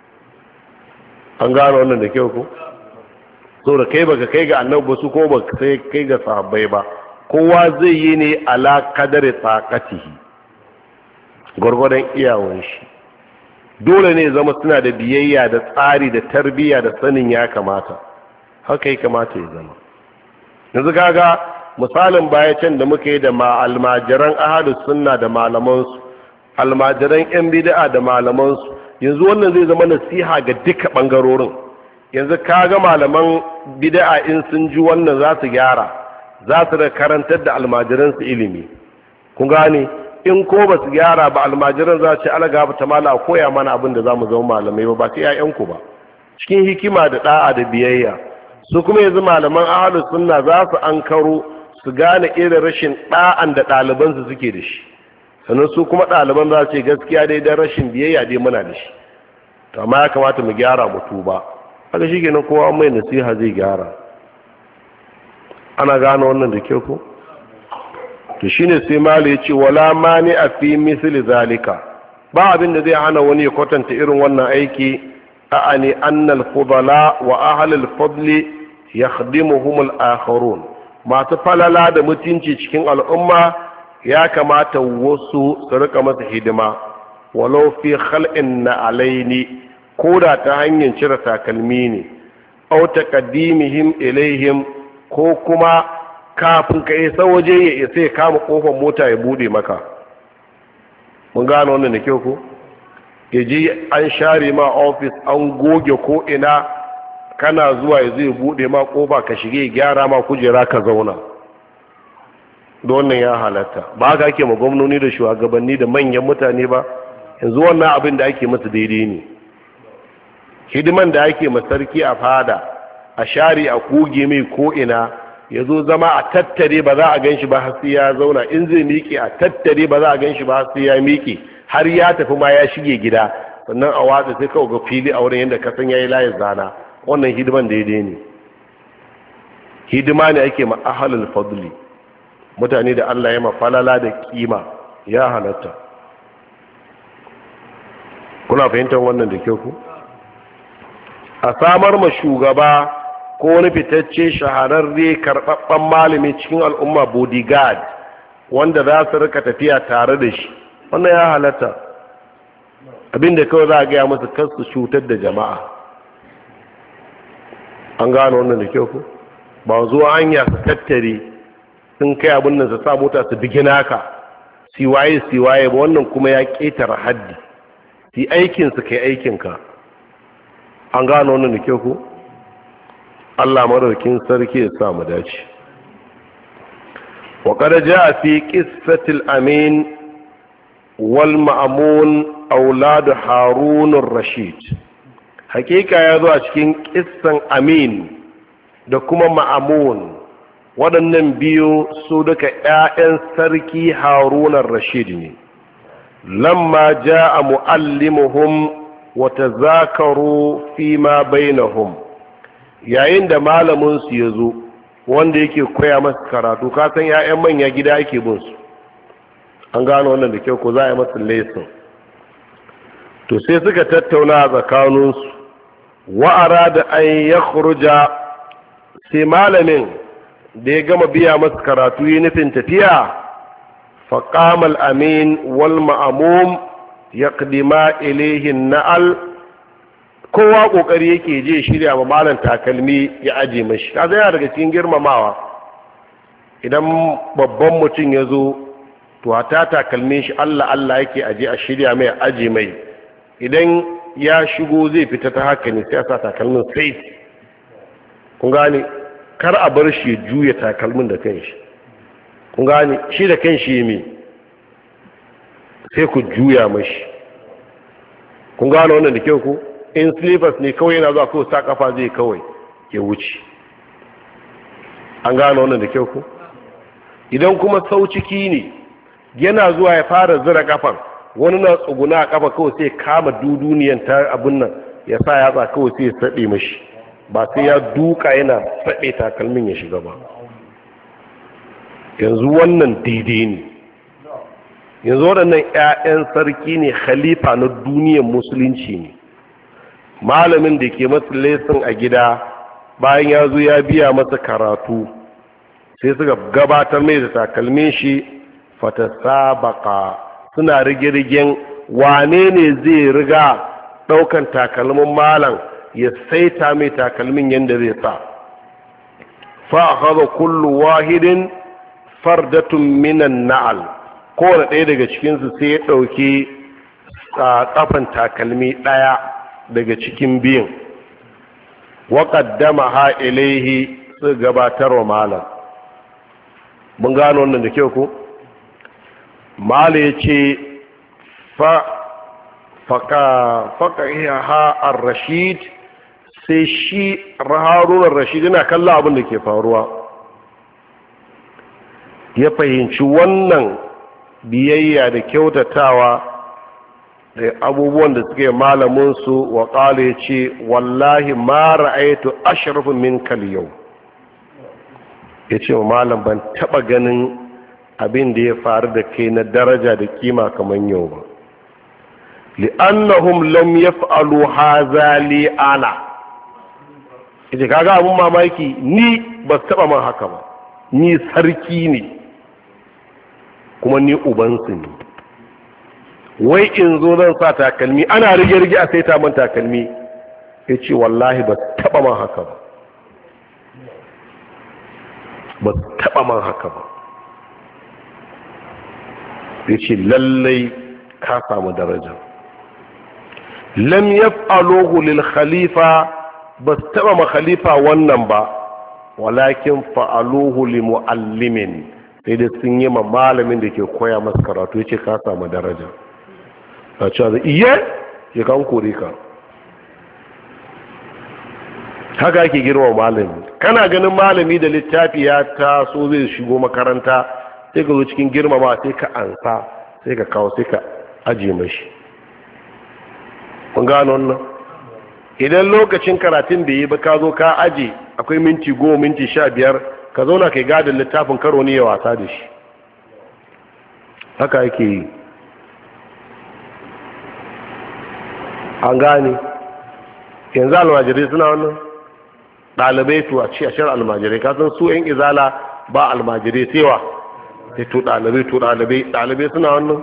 An gano wannan da kyau ko? so da kai baka kai ga annabi ba, su ko baka sai kai ga sahabbai ba. Kowa zai yi ne ala kadari tsakatihi, gwargwadon iyawan shi. Dole ne zama suna da biyayya da tsari da tarbiyya da sanin ya kamata, haka ya kamata ya zama. Yanzu kaga misalin baya can da muka yi da ma almajiran ahlus sunna da malamansu, almajiran yan bid'a da malamansu, yanzu wannan zai zama nasiha ga duka bangarorin. Yanzu kaga malaman bid'a in sun ji wannan za su gyara, za su da karantar da almajiran su ilimi. Kun gane, in ko ba su gyara ba almajiran za ce ala gaba ta mala koya mana abin da za mu zama malamai ba ba sai ƴaƴanku ba, cikin hikima da da'a da biyayya. Su kuma yanzu malaman ahlus sunna za su ankaro su gane irin rashin da'an da ɗalibansu suke da shi, sannan su kuma ɗaliban za su ce gaskiya dai dan rashin biyayya dai muna da shi, to amma ya kamata mu gyara mu tuba. Haka shi kenan kowa mai nasiha zai gyara. Ana gane wannan da kyau ko? To shine sai malu ya ce wala mani a fi misali zalika, ba abin da zai hana wani ya kwatanta irin wannan aiki. a'ani annal fudala wa ahlul fadli yakhdimuhum al-akharun, masu falala da mutunci cikin al'umma ya kamata wasu su rika masa hidima, walau fi khal'in na alaini, ko da ta hanyar cire takalmi ne, au taqaddimihim ilaihim, ko kuma kafin ka isa waje ya isa ya kama kofar mota ya bude maka. Mun gano wannan da kyau ko? Ya ji an share ma ofis an goge ko ina, kana zuwa ya zai bude ma kofa ka shige ya gyara ma kujera ka zauna. Da wannan ya halatta. Ba haka ake ma gwamnoni da shugabanni da manyan mutane ba, yanzu wannan abin da ake masa daidai ne. Hidiman da ake ma sarki a fada, a share a goge mai ko ina, ya zo zama a tattare ba za a gan shi ba har sai ya zauna, in zai miƙe a tattare ba za a gan shi ba har sai ya miƙe, har ya tafi ma ya shige gida, sannan a watsa sai kawai ga fili a wurin yadda kasan ya yi layin zana. Wannan hidiman daidai ne. Hidima ne ake ma ahalul fadli, mutane da Allah ya mafalala da kima, ya halatta. Kuna fahimtar wannan da kyau ku? A samar ma shugaba ko wani fitacce shahararre karɓaɓɓen malami cikin al'umma bodyguard wanda za su rika tafiya tare da shi, wannan ya halatta. Abinda kawai za a gaya masu kansu cutar da jama'a. An gano wannan da kyau ku? Ba zuwa hanya su tattare sun kai abin nan su sa mota su bigi naka siwaye siwaye ba, wannan kuma ya ƙetare haddi. Si aikinsu kai aikinka. An gano wannan da kyau ku? Allah madaukin sarki ya sa mu dace. Wa qad jaa fi qissatil amin wal ma'mun aulad harun ar-rashid, hakika ya zo a cikin kissan amin da kuma ma'mun, waɗannan biyu su duka ƴaƴan sarki harun ar-rashid ne. Lamma jaa muallimuhum wa tazakaru fi ma bainahum, yayin da malaminsu ya zo wanda yake koya masu karatu, kasan ya'yan manya gida ake bin su. An gano wannan da kyau ko za a yi masu lesson. To sai suka tattauna a tsakaninsu, wa'ara da an ya kurja, sai malamin da ya gama biya masu karatu yi nufin tafiya, faƙamal amin wal ma'amum ya ƙadima ilihin na'al, kowa kokari yake je shirya ma malam takalmi ya aje mashi. Kaza yana daga cikin girmamawa, idan babban mutum ya zo to hata takalmin shi Allah Allah yake aje a shirya mai aje mai, idan ya shigo zai fita ta haka ne sai ya sa takalmin sai. Kun gane, kar a bar shi juya takalmin da kanshi. Kun gane, shi da kanshi ya me sai ku juya mashi. Kun gane wannan da kyau ku? In slippers ne kawai yana zuwa kawai sa kafa zai kawai ya wuce. An gano wannan da kyau ku? Idan kuma sau ciki ne yana zuwa ya fara zira kafan, wani na tsuguna a kafa kawai sai kama duduniyan ta abin nan ya sa yatsa kawai sai ya saɓe mashi, ba sai ya duka yana saɓe takalmin ya shiga ba. Yanzu wannan daidai ne. yanzu waɗannan 'ya'yan sarki ne, khalifa na duniyar musulunci ne. Malamin da ke masa lesson a gida bayan ya zo ya biya masa karatu sai suka gabatar mai da takalmin shi, fata sabaka suna rige-rigen wane ne zai riga ɗaukan takalmin malam ya saita mai takalmin yadda zai sa. fa'akhadha kullu wahidin fardatun minan na'al, kowane ɗaya daga cikinsu sai ya ɗauki ƙafan takalmi ɗaya daga cikin biyun, wa qaddamaha ilaihi, su gabatar wa malam. mun gano wannan da kyau ko? malam ya ce fa faka faka ha ar-rashid, sai shi Harun ar-Rashid yana kallon abin da ke faruwa, ya fahimci wannan biyayya da kyautatawa da abubuwan da suke malaminsu, wa ƙala ya ce wallahi ma ra'aitu ashrafun minkal yau. ya ce wa malam ban taɓa ganin abin da ya faru da kai na daraja da kima kamar yau ba, li'annahum lam yaf'alu hadha li ana. ita kaga abun mamaki, ni ba su taɓa man haka ba, ni sarki ne kuma ni ubansu ne, wai in zo zan sa takalmi ana rige-rige a saita man takalmi. ya ce wallahi ba su taɓa man haka ba, ba su taɓa man haka ba. ya ce lallai ka samu daraja. lam yaf'aluhu lil khalifa, ba su taɓa ma khalifa wannan ba, walakin fa'aluhu li mu'allimin, sai dai sun yi ma malamin da ke koya masu karatu. ya ce ka samu daraja. a cewa zai iya ya kan kore ka. haka ake girma malami. kana ganin malami da littafi ya taso zai shigo makaranta, sai ka zo cikin girmama sai ka ansa, sai ka kawo, sai ka aje mashi. kun gano wannan? idan lokacin karatun bai yi ba ka zo ka aje, akwai minti goma minti sha biyar, ka zauna kai gadin littafin, karo ne ya wasa da shi. haka yake yi. an gane yanzu almajirai suna wannan ɗalibai to a ci a shar almajirai, kasan su yan izala ba almajirai sewa sai to ɗalibai to ɗalibai ɗalibai suna wannan.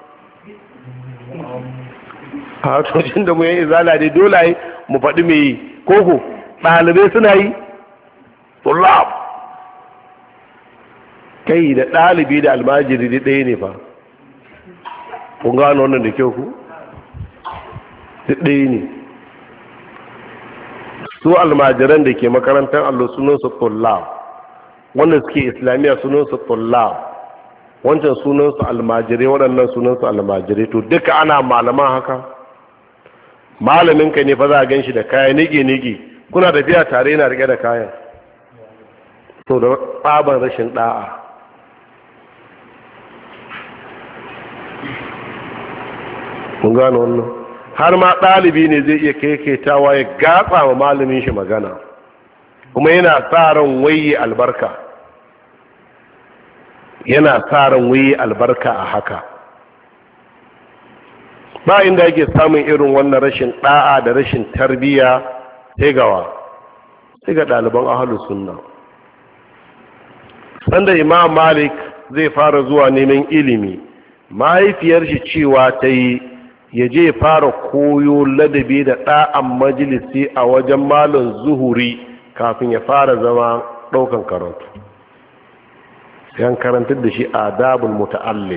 a hatocin da mu yan izala dai dole yi mu faɗi mai yi koko ɗalibai suna yi tullab. kai da ɗalibi da almajiri da ɗaya ne fa, kun gano wannan da kyau ku duk ɗaya ne. su almajiran da ke makarantar allo sunansu tullab, wanda suke islamiyya sunansu tullab, wancan sunansu almajirai, waɗannan sunansu almajirai. to duka ana malaman haka. malaminka ne fa za a gan shi da kaya nige-nige, kuna tafiya tare yana rike da kayan, to da tsaban rashin ɗa'a. mun gano wannan? har ma ɗalibi ne zai iya kaiketawa ya gatsa wa malamin shi magana, kuma yana sa ran waye albarka, yana sa ran waye albarka a haka. ba inda yake samun irin wannan rashin ɗa'a da rashin tarbiyya sai gawa, sai ga ɗaliban ahlus sunna. sanda imam malik zai fara zuwa neman ilimi, mahaifiyar shi cewa ta yi ya je fara koyo ladabi da ɗa'an majalisi a wajen malon zuhuri kafin ya fara zama ɗaukan karatu. yan karantar da shi adabul muta'allim.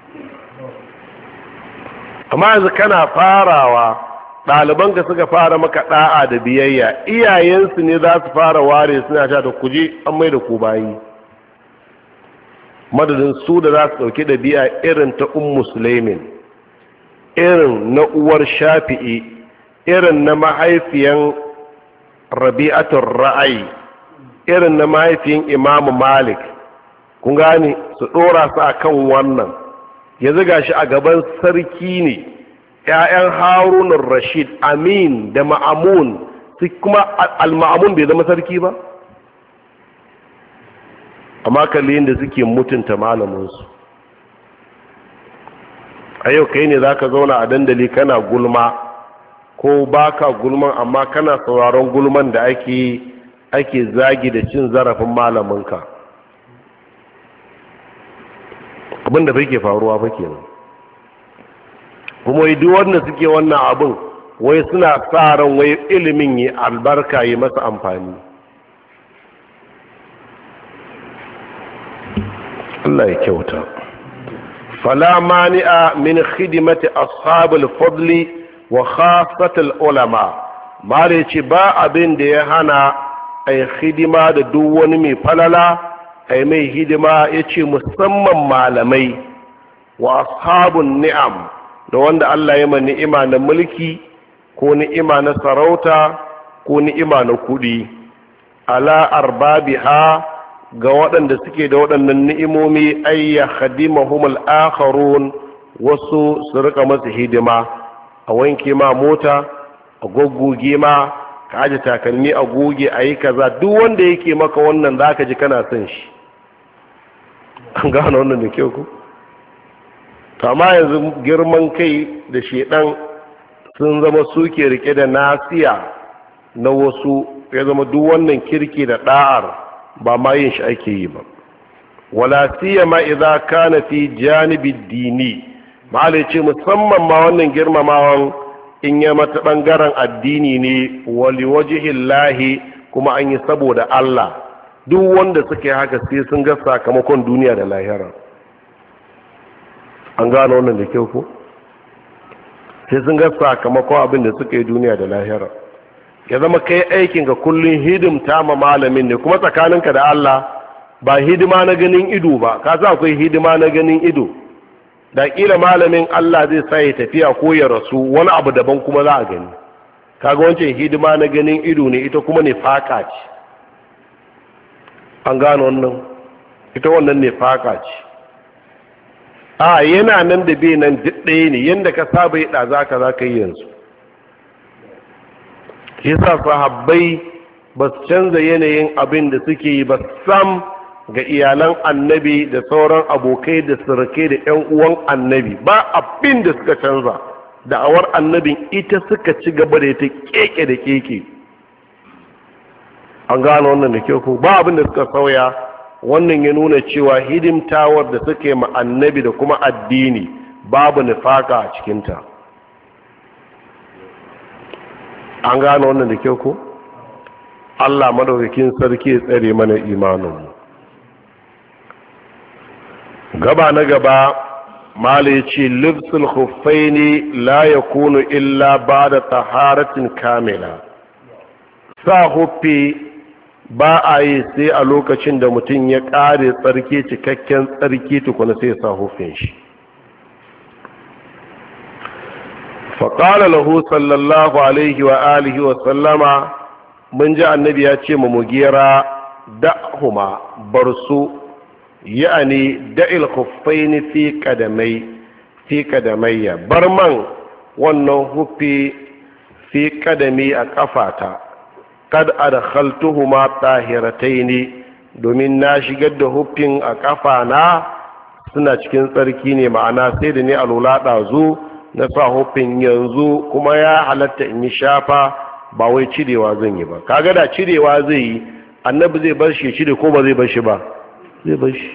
amma yanzu kana farawa ɗalibanka suka fara maka ɗa'a da biyayya, iyayensu ne za su fara ware suna sha da kuje an mai da ku bayi, madadin su da za su ɗauki ɗabi'a irin ta ummu sulaimin, irin na uwar shafi'i, irin na mahaifiyan rabi'atun ra'ayi, irin na mahaifiyan imamu malik. kun gane su ɗora su a kan wannan. ya ziga shi a gaban sarki ne, ‘ya'yan harunan rashid amin da ma'amun, su kuma al-ma'amun bai zama sarki ba, amma kalli yadda suke mutunta malaminsu. a yau kai ne za ka zauna a dandali kana gulma ko baka gulman amma kana sauraron gulman da ake ake zagi da cin zarafin malaminka. abinda bai ke faruwa ba kenan. kuma wai duk wanda suke wannan abin wai suna sa ran wai ilimin yi albarka yi masa amfani. Allah ya kyauta. fala mani'a min khidmati ashabul fadli wa khassatul ulama, mare ce ba abin da ya hana ai hidima da duk wani mai falala, ai mai hidima yace musamman malamai wa ashabun ni'am, da wanda Allah ya ma ni'ima na mulki ko ni'ima na sarauta ko ni'ima na kudi, ala arbabiha, ga waɗanda suke da waɗannan ni'imomi ayya khadimahumul akharun, wasu su rika masa hidima, a wanke ma mota, a goggoge ma, ka aje takalmi a goge, a yi kaza. Duk wanda yake maka wannan zaka ji kana son shi. An gano wannan da kyau ku? Kama yanzu girman kai da shedan sun zama suke rike da nasiya na wasu, ya zama duk wannan kirki da da'ar ba ma yin shi ake yi ba. wala siyama idza kana fi janibi dini, malai ce musamman ma wannan girmamawan in ya mata bangaren addini ne, wali wajhillahi, kuma an yi saboda Allah. duk wanda suke haka sai sun ga sakamakon duniya da lahira. an gano wannan da kyau ko? sai sun ga sakamakon abin da suka yi duniya da lahira. ya zama kai aikin ga kullun hidimta ma malamin ne, kuma tsakaninka da Allah, ba hidima na ganin ido ba. ka sa akwai hidima na ganin ido, da kila malamin Allah zai sa ya tafiya ko ya rasu, wani abu daban kuma za a gani. kaga wancan hidima na ganin ido ne, ita kuma ne faka ce. an gano wannan, ita wannan ne faka ce. a yana nan da bai nan duk ɗaya ne, yadda ka saba yi ɗaza ka za ka yi yanzu. shi sa sahabbai ba su canza yanayin abin da suke yi ba sam ga iyalan annabi da sauran abokai da surukai da ƴan uwan annabi. ba abin da suka canza, da'awar annabin ita suka ci gaba da ita keke da keke. an gano wannan da kyau ko? ba abin da suka sauya. wannan ya nuna cewa hidimtawar da suke ma annabi da kuma addini babu nifaka a cikinta. an gano wannan da kyau ko? Allah madaukakin sarki ya tsare mana imaninmu. gaba na gaba mala ya ce libsul khuffaini la yakunu illa ba'da taharatin kamila. sa huffi ba a yi sai a lokacin da mutum ya ƙare tsarki, cikakken tsarki tukuna sai sa huffin shi. faƙala lahu sallallahu alaihi wa alihi wa sallama, mun ji annabi ya ce ma mugira da'huma, bar su, ya'ani da'il khuffaini fi qadamai fi qadamayya, bar man wannan huffi fi qadami a kafata. kad adkhaltuhuma tahirataini, domin na shigar da huffin a kafa na suna cikin tsarki ne, ma'ana sai da ni alula ɗazu na sa huffin, yanzu kuma ya halatta in yi shafa, ba wai cirewa zan yi ba. kaga da cirewa zai yi, annabi zai bar shi cire ko ba zai bar shi ba? zai bar shi.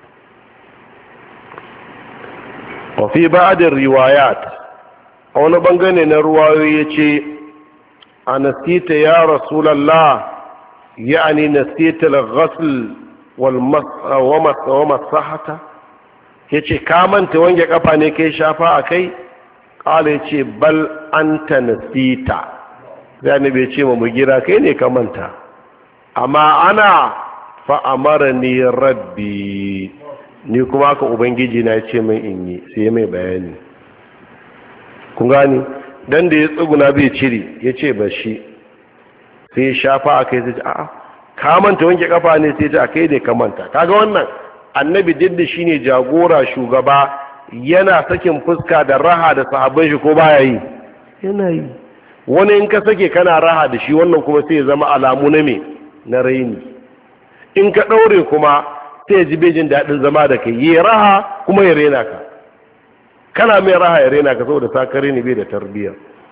wa fi ba'dir riwayat, a wani bangare na ruwayoyi yace anasita ya rasulallah, yani nasita al-ghasl wal masahata, yace ka manta wanke kafa ne kai shafa akai? qala yace bal anta nasita. zai bai ce mu gira kai ne ka manta, amma ana fa amarani rabbi, ni kuma ka ubangiji na ce min in yi, sai mai bayani. kun gani? dan da ya tsuguna bai cire, ya ce ba shi, sai shafa a kai, sai ce a'a ka manta wanke kafa ne, sai ce a kai ne ka manta. kaga wannan annabi didda shi ne jagora, shugaba, yana sakin fuska da raha da sahabban shi ko baya yi? yana yi. wani in ka sake kana raha da shi, wannan kuma sai ya zama alamu na me? na raini. in ka ɗaure kuma sai ya ji bejin daɗin zama da kai, yi raha kuma ya rena ka. kana mai raha ya rena ka saboda sakare ne bai da tarbiyya.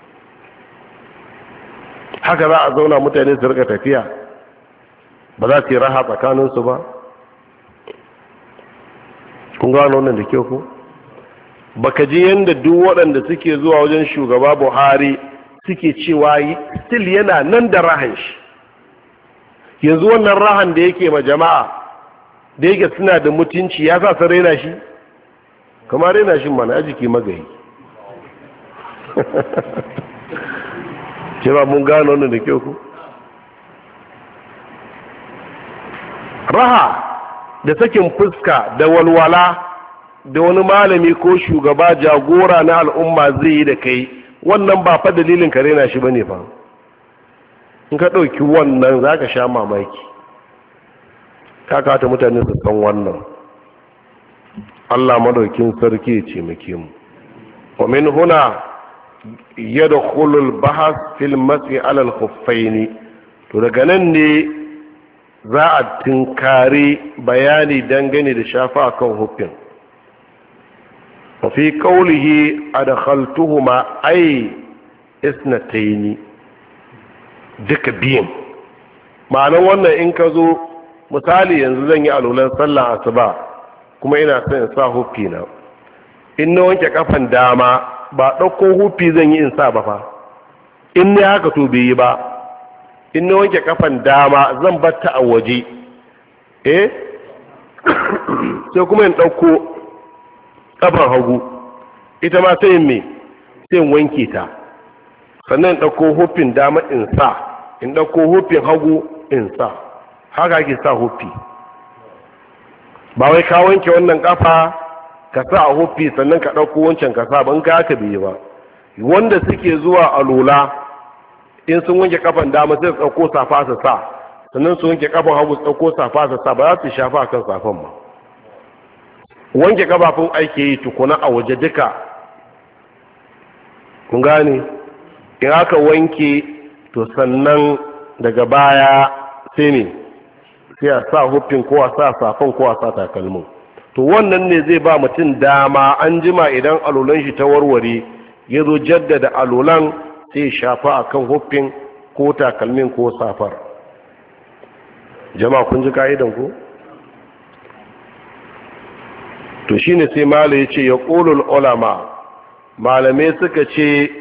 Haka za a zauna mutane su rika tafiya ba za su yi raha tsakaninsu ba. kun gano wannan da kyau ko baka ji yanda duk waɗanda suke zuwa wajen shugaba Buhari suke cewa still yana nan da rahan shi. Yanzu wannan rahan da yake ma jama'a da yake suna da mutunci ya sa su raina shi kamar raina shi mana jiki magayi. cewa mun gano wannan da kyau ku raha da sakin fuska da walwala da wani malami ko shugaba jagora na al'umma zai yi da kai wannan ba fa dalilin ka raina shi bane fa. In ka ɗauki wannan za ka sha mamaki. Ka kata mutane su san wannan. Allah madaukin sarki ya ce muke mu. Wa min huna yadkhulu al-bahth fil mas'i ala al-khuffayn. To daga nan ne za a tinkari bayani dangane da shafa akan huffin. Wa fi qawlihi adkhaltuhuma ay isnatayn. Duka biyan ma'anan wannan in ka zo misali yanzu zan yi alulan sallah asuba kuma ina son in sa hufi na in na wanke kafan dama ba ɗauko hufi zan yi in sa ba fa in ne haka to bai yi ba. In na wanke kafan dama zan batta a waje eh sai kuma in ɗauko kafan hagu ita ma sai in me sai in wanke ta sannan ɗauko hufin dama in sa in ɗauko hufin hagu in sa haka ake sa hufi. Ba wai ka wanke wannan kafa ka sa a hufi sannan ka ɗauko wancan ka sa ban ka haka biyu ba. Wanda suke zuwa a lula in sun wanke kafan dama sai su ɗauko safa su sa sannan su wanke kafan hagu su ɗauko safa su sa ba za su shafa a kan safan ba. Wanke kafafun ake yi tukuna a waje duka kun gane in aka wanke to sannan daga baya sai ne sai a sa hufin ko a sa safon ko a sa takalmin. To wannan ne zai ba mutum dama an jima idan alulan shi ta warware ya zo jaddada alulan sai shafa a kan hufin ko takalmin ko safar. Jama'a kun ji ka'idan ku? To shine sai mala ya ce ya ƙolul ulama malamai suka ce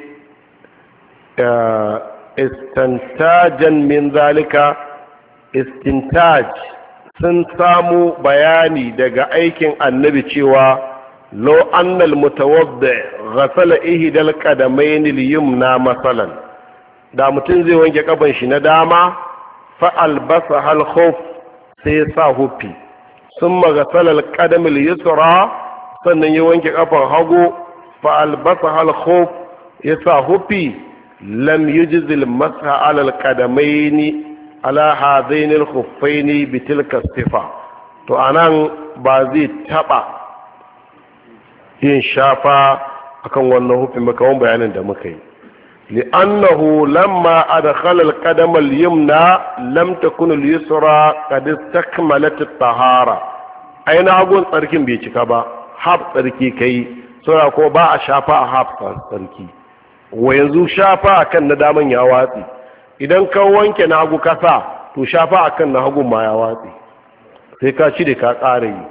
istantajan min zalika istintaj sun samu bayani daga aikin annabi cewa law annal mutawaddi ghasala ihdal qadamayn al-yumna masalan da mutum zai wanke kafan shi na dama fa albasa hal khuf sai sa hufi thumma ghasala al-qadam al-yusra sannan ya wanke kafan hagu fa albasa hal khuf ya sa hufi lam yujzil masha ala alqadamaini ala hadaini alkhuffaini bitilka sifa to anan ba zai taba yin shafa akan wannan hufin ba kawon bayanin da muka yi li'annahu lamma adkhala alqadama alyumna lam takun alyusra qad istakmalat at-tahara aina hagun tsarkin bai cika ba hab tsarki kai sura ko ba a shafa a hab tsarki wa yanzu shafa akan na daman ya watsi idan ka wanke na hagu kasa to shafa akan na hagun ma ya watsi sai ka ci da ka ƙara yi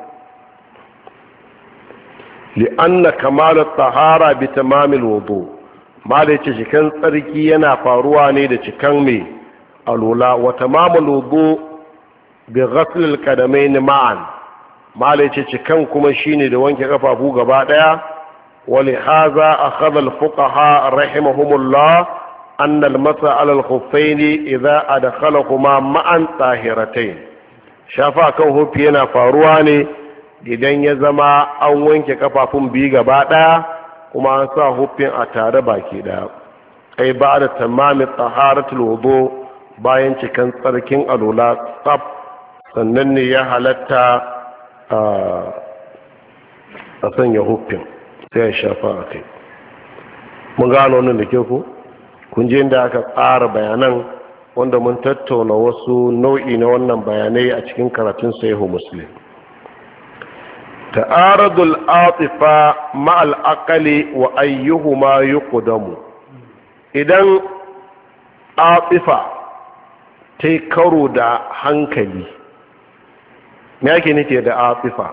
li'anna kamalat tahara bi tamamil wudu ma da yace cikan tsarki yana faruwa ne da cikan mai alula wa tamamul wudu bi ghasl al qadamayn ma'an ma da yace cikan kuma shine da wanke kafafu gaba daya ولهذا أخذ الفقهاء رحمهم الله أن المسح على الخفين إذا أدخلهما معا طاهرتين شافا كوه فينا فارواني idan ya zama an wanke kafafun biyu gaba ɗaya kuma an sa hufin a tare baki ɗaya ai ba da tamamin taharatul wudu bayan cikan tsarkin alula tsaf sannan ne ya halatta a sanya hufin sai ya shafa a kai. Mun gano wannan da ke ku kun je inda aka tsara bayanan wanda mun tattauna wasu nau'i na wannan bayanai a cikin karatun sahihu muslim. ta'aradul atifa ma'al aqli wa ayyuhuma yuqdamu. Idan atifa tai karo da hankali, me yake nufi da atifa?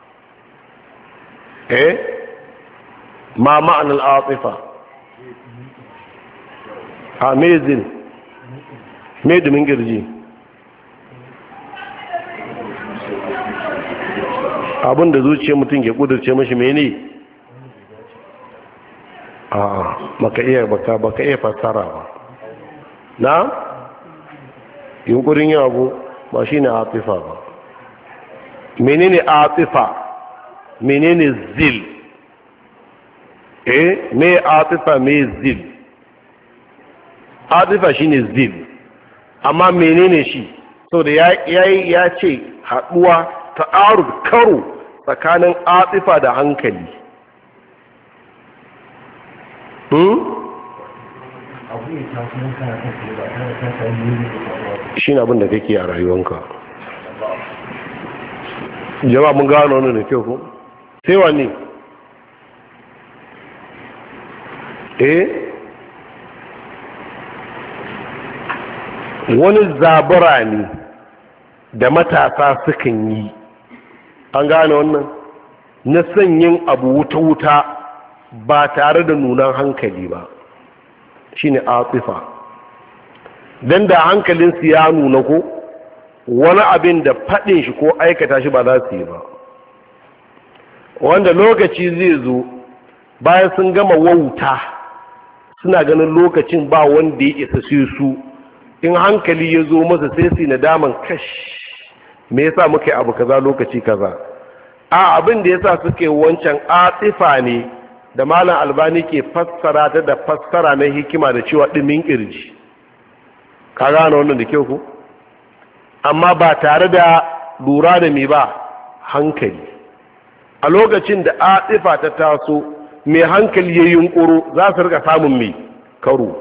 eh ma ma'anar atifa? amazing me domin girji abinda zuciya mutum ke kudurce mashi mene? a baka iya baka baka iya fassara ba na yunkurin yin abu ba shine atifa ba. menene atifa? menene zil? eh me atifa me zil? atifa shine zil, amma menene shi? saboda ya ya ce haduwa ta'arud karo tsakanin atifa da hankali. hmm shi ne abin da kake a rayuwanka. jama'a mun gano wannan da kyau ko? sai wani eh wani zabura ne da matasa sukan yi, an gane wannan, na sanyin abu wuta-wuta ba tare da nunan hankali ba, shine atifa. dan da hankalinsu ya nuna ko wani abin da faɗin shi ko aikata shi ba za su yi ba, wanda lokaci zai zo bayan sun gama wauta suna ganin lokacin ba wanda ya isa sai su, in hankali ya zo masa sai su nadaman kash me yasa muke abu kaza lokaci kaza. a abin da yasa suke wancan atifa ne da malam albani ke fassara ta da fassara na hikima da cewa dimin kirji. ka gane wannan da kyau ko? amma ba tare da lura da me ba hankali. a lokacin da atifa ta taso mai hankali ya yunkuro za su rika samun mai karo,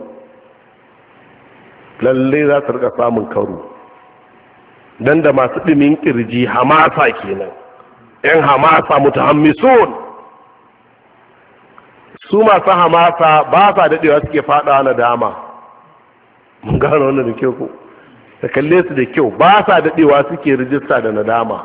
lalle za su rika samun karo. dan da masu ɗimin kirji hamasa kenan, yan hamasa mutahammisun, su masu hamasa ba sa daɗewa suke faɗawa na dama. mun gano wannan da kyau ko? da kalle su da kyau ba sa daɗewa suke rijista da nadama.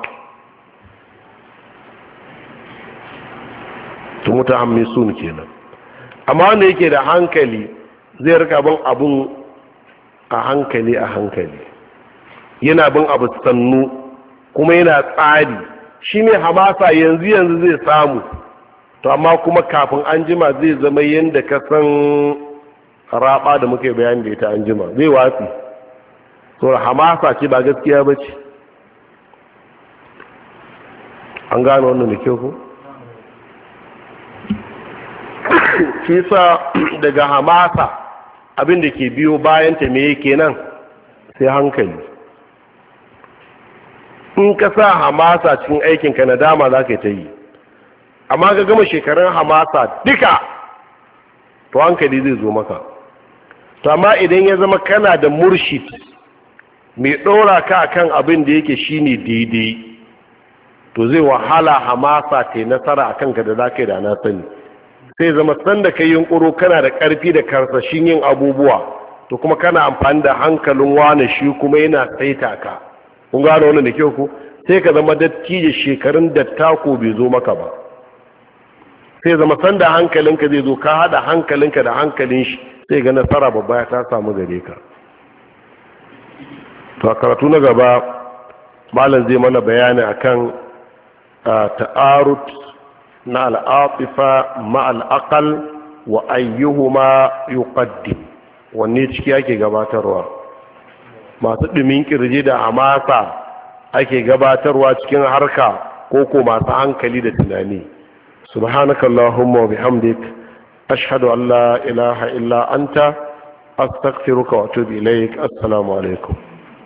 tun mutahammisun kenan. amma wanda yake da hankali zai rika bin abun a hankali a hankali, yana bin abu sannu kuma yana tsari. shi ne hamasa yanzu yanzu zai samu, to amma kuma kafin an jima zai zama yadda ka san raba da muke bayani da ita an jima zai watsi. so hamasa ce ba gaskiya ba ce. an gano wannan da kyau ko? shi sa daga hamasa abin da ke biyo bayan ta me yake nan sai hankali. in ka sa hamasa cikin aikinka na dama za ka yi ta yi, amma ka gama shekarun hamasa duka to hankali zai zo maka. to amma idan ya zama kana da murshid mai ɗora ka kan abin da yake shine daidai, to zai wahala hamasa ta yi nasara a kanka da za ka yi da na sani. sai zama sanda ka yi yunkuro kana da ƙarfi da karsashin yin abubuwa, to kuma kana amfani da hankalin wane shi kuma yana saita ka. kun gano wannan da kyau ku? sai ka zama dattijo shekarun dattako bai zo maka ba. sai zama sanda hankalinka zai zo ka hada hankalinka da hankalin shi, sai ga nasara babba ya ta samu gare ka. to a karatu na gaba malam zai mana bayani akan ta'arud na al'atifa ma al'aqal wa ayyuhuma yuqaddim. wanne ciki ake gabatarwa? masu ɗumin kirji da hamasa ake gabatarwa cikin harka ko ko masu hankali da tunani? subhanakallahumma wa bihamdik ashhadu an la ilaha illa anta astaghfiruka wa atubu ilaik. assalamu alaikum.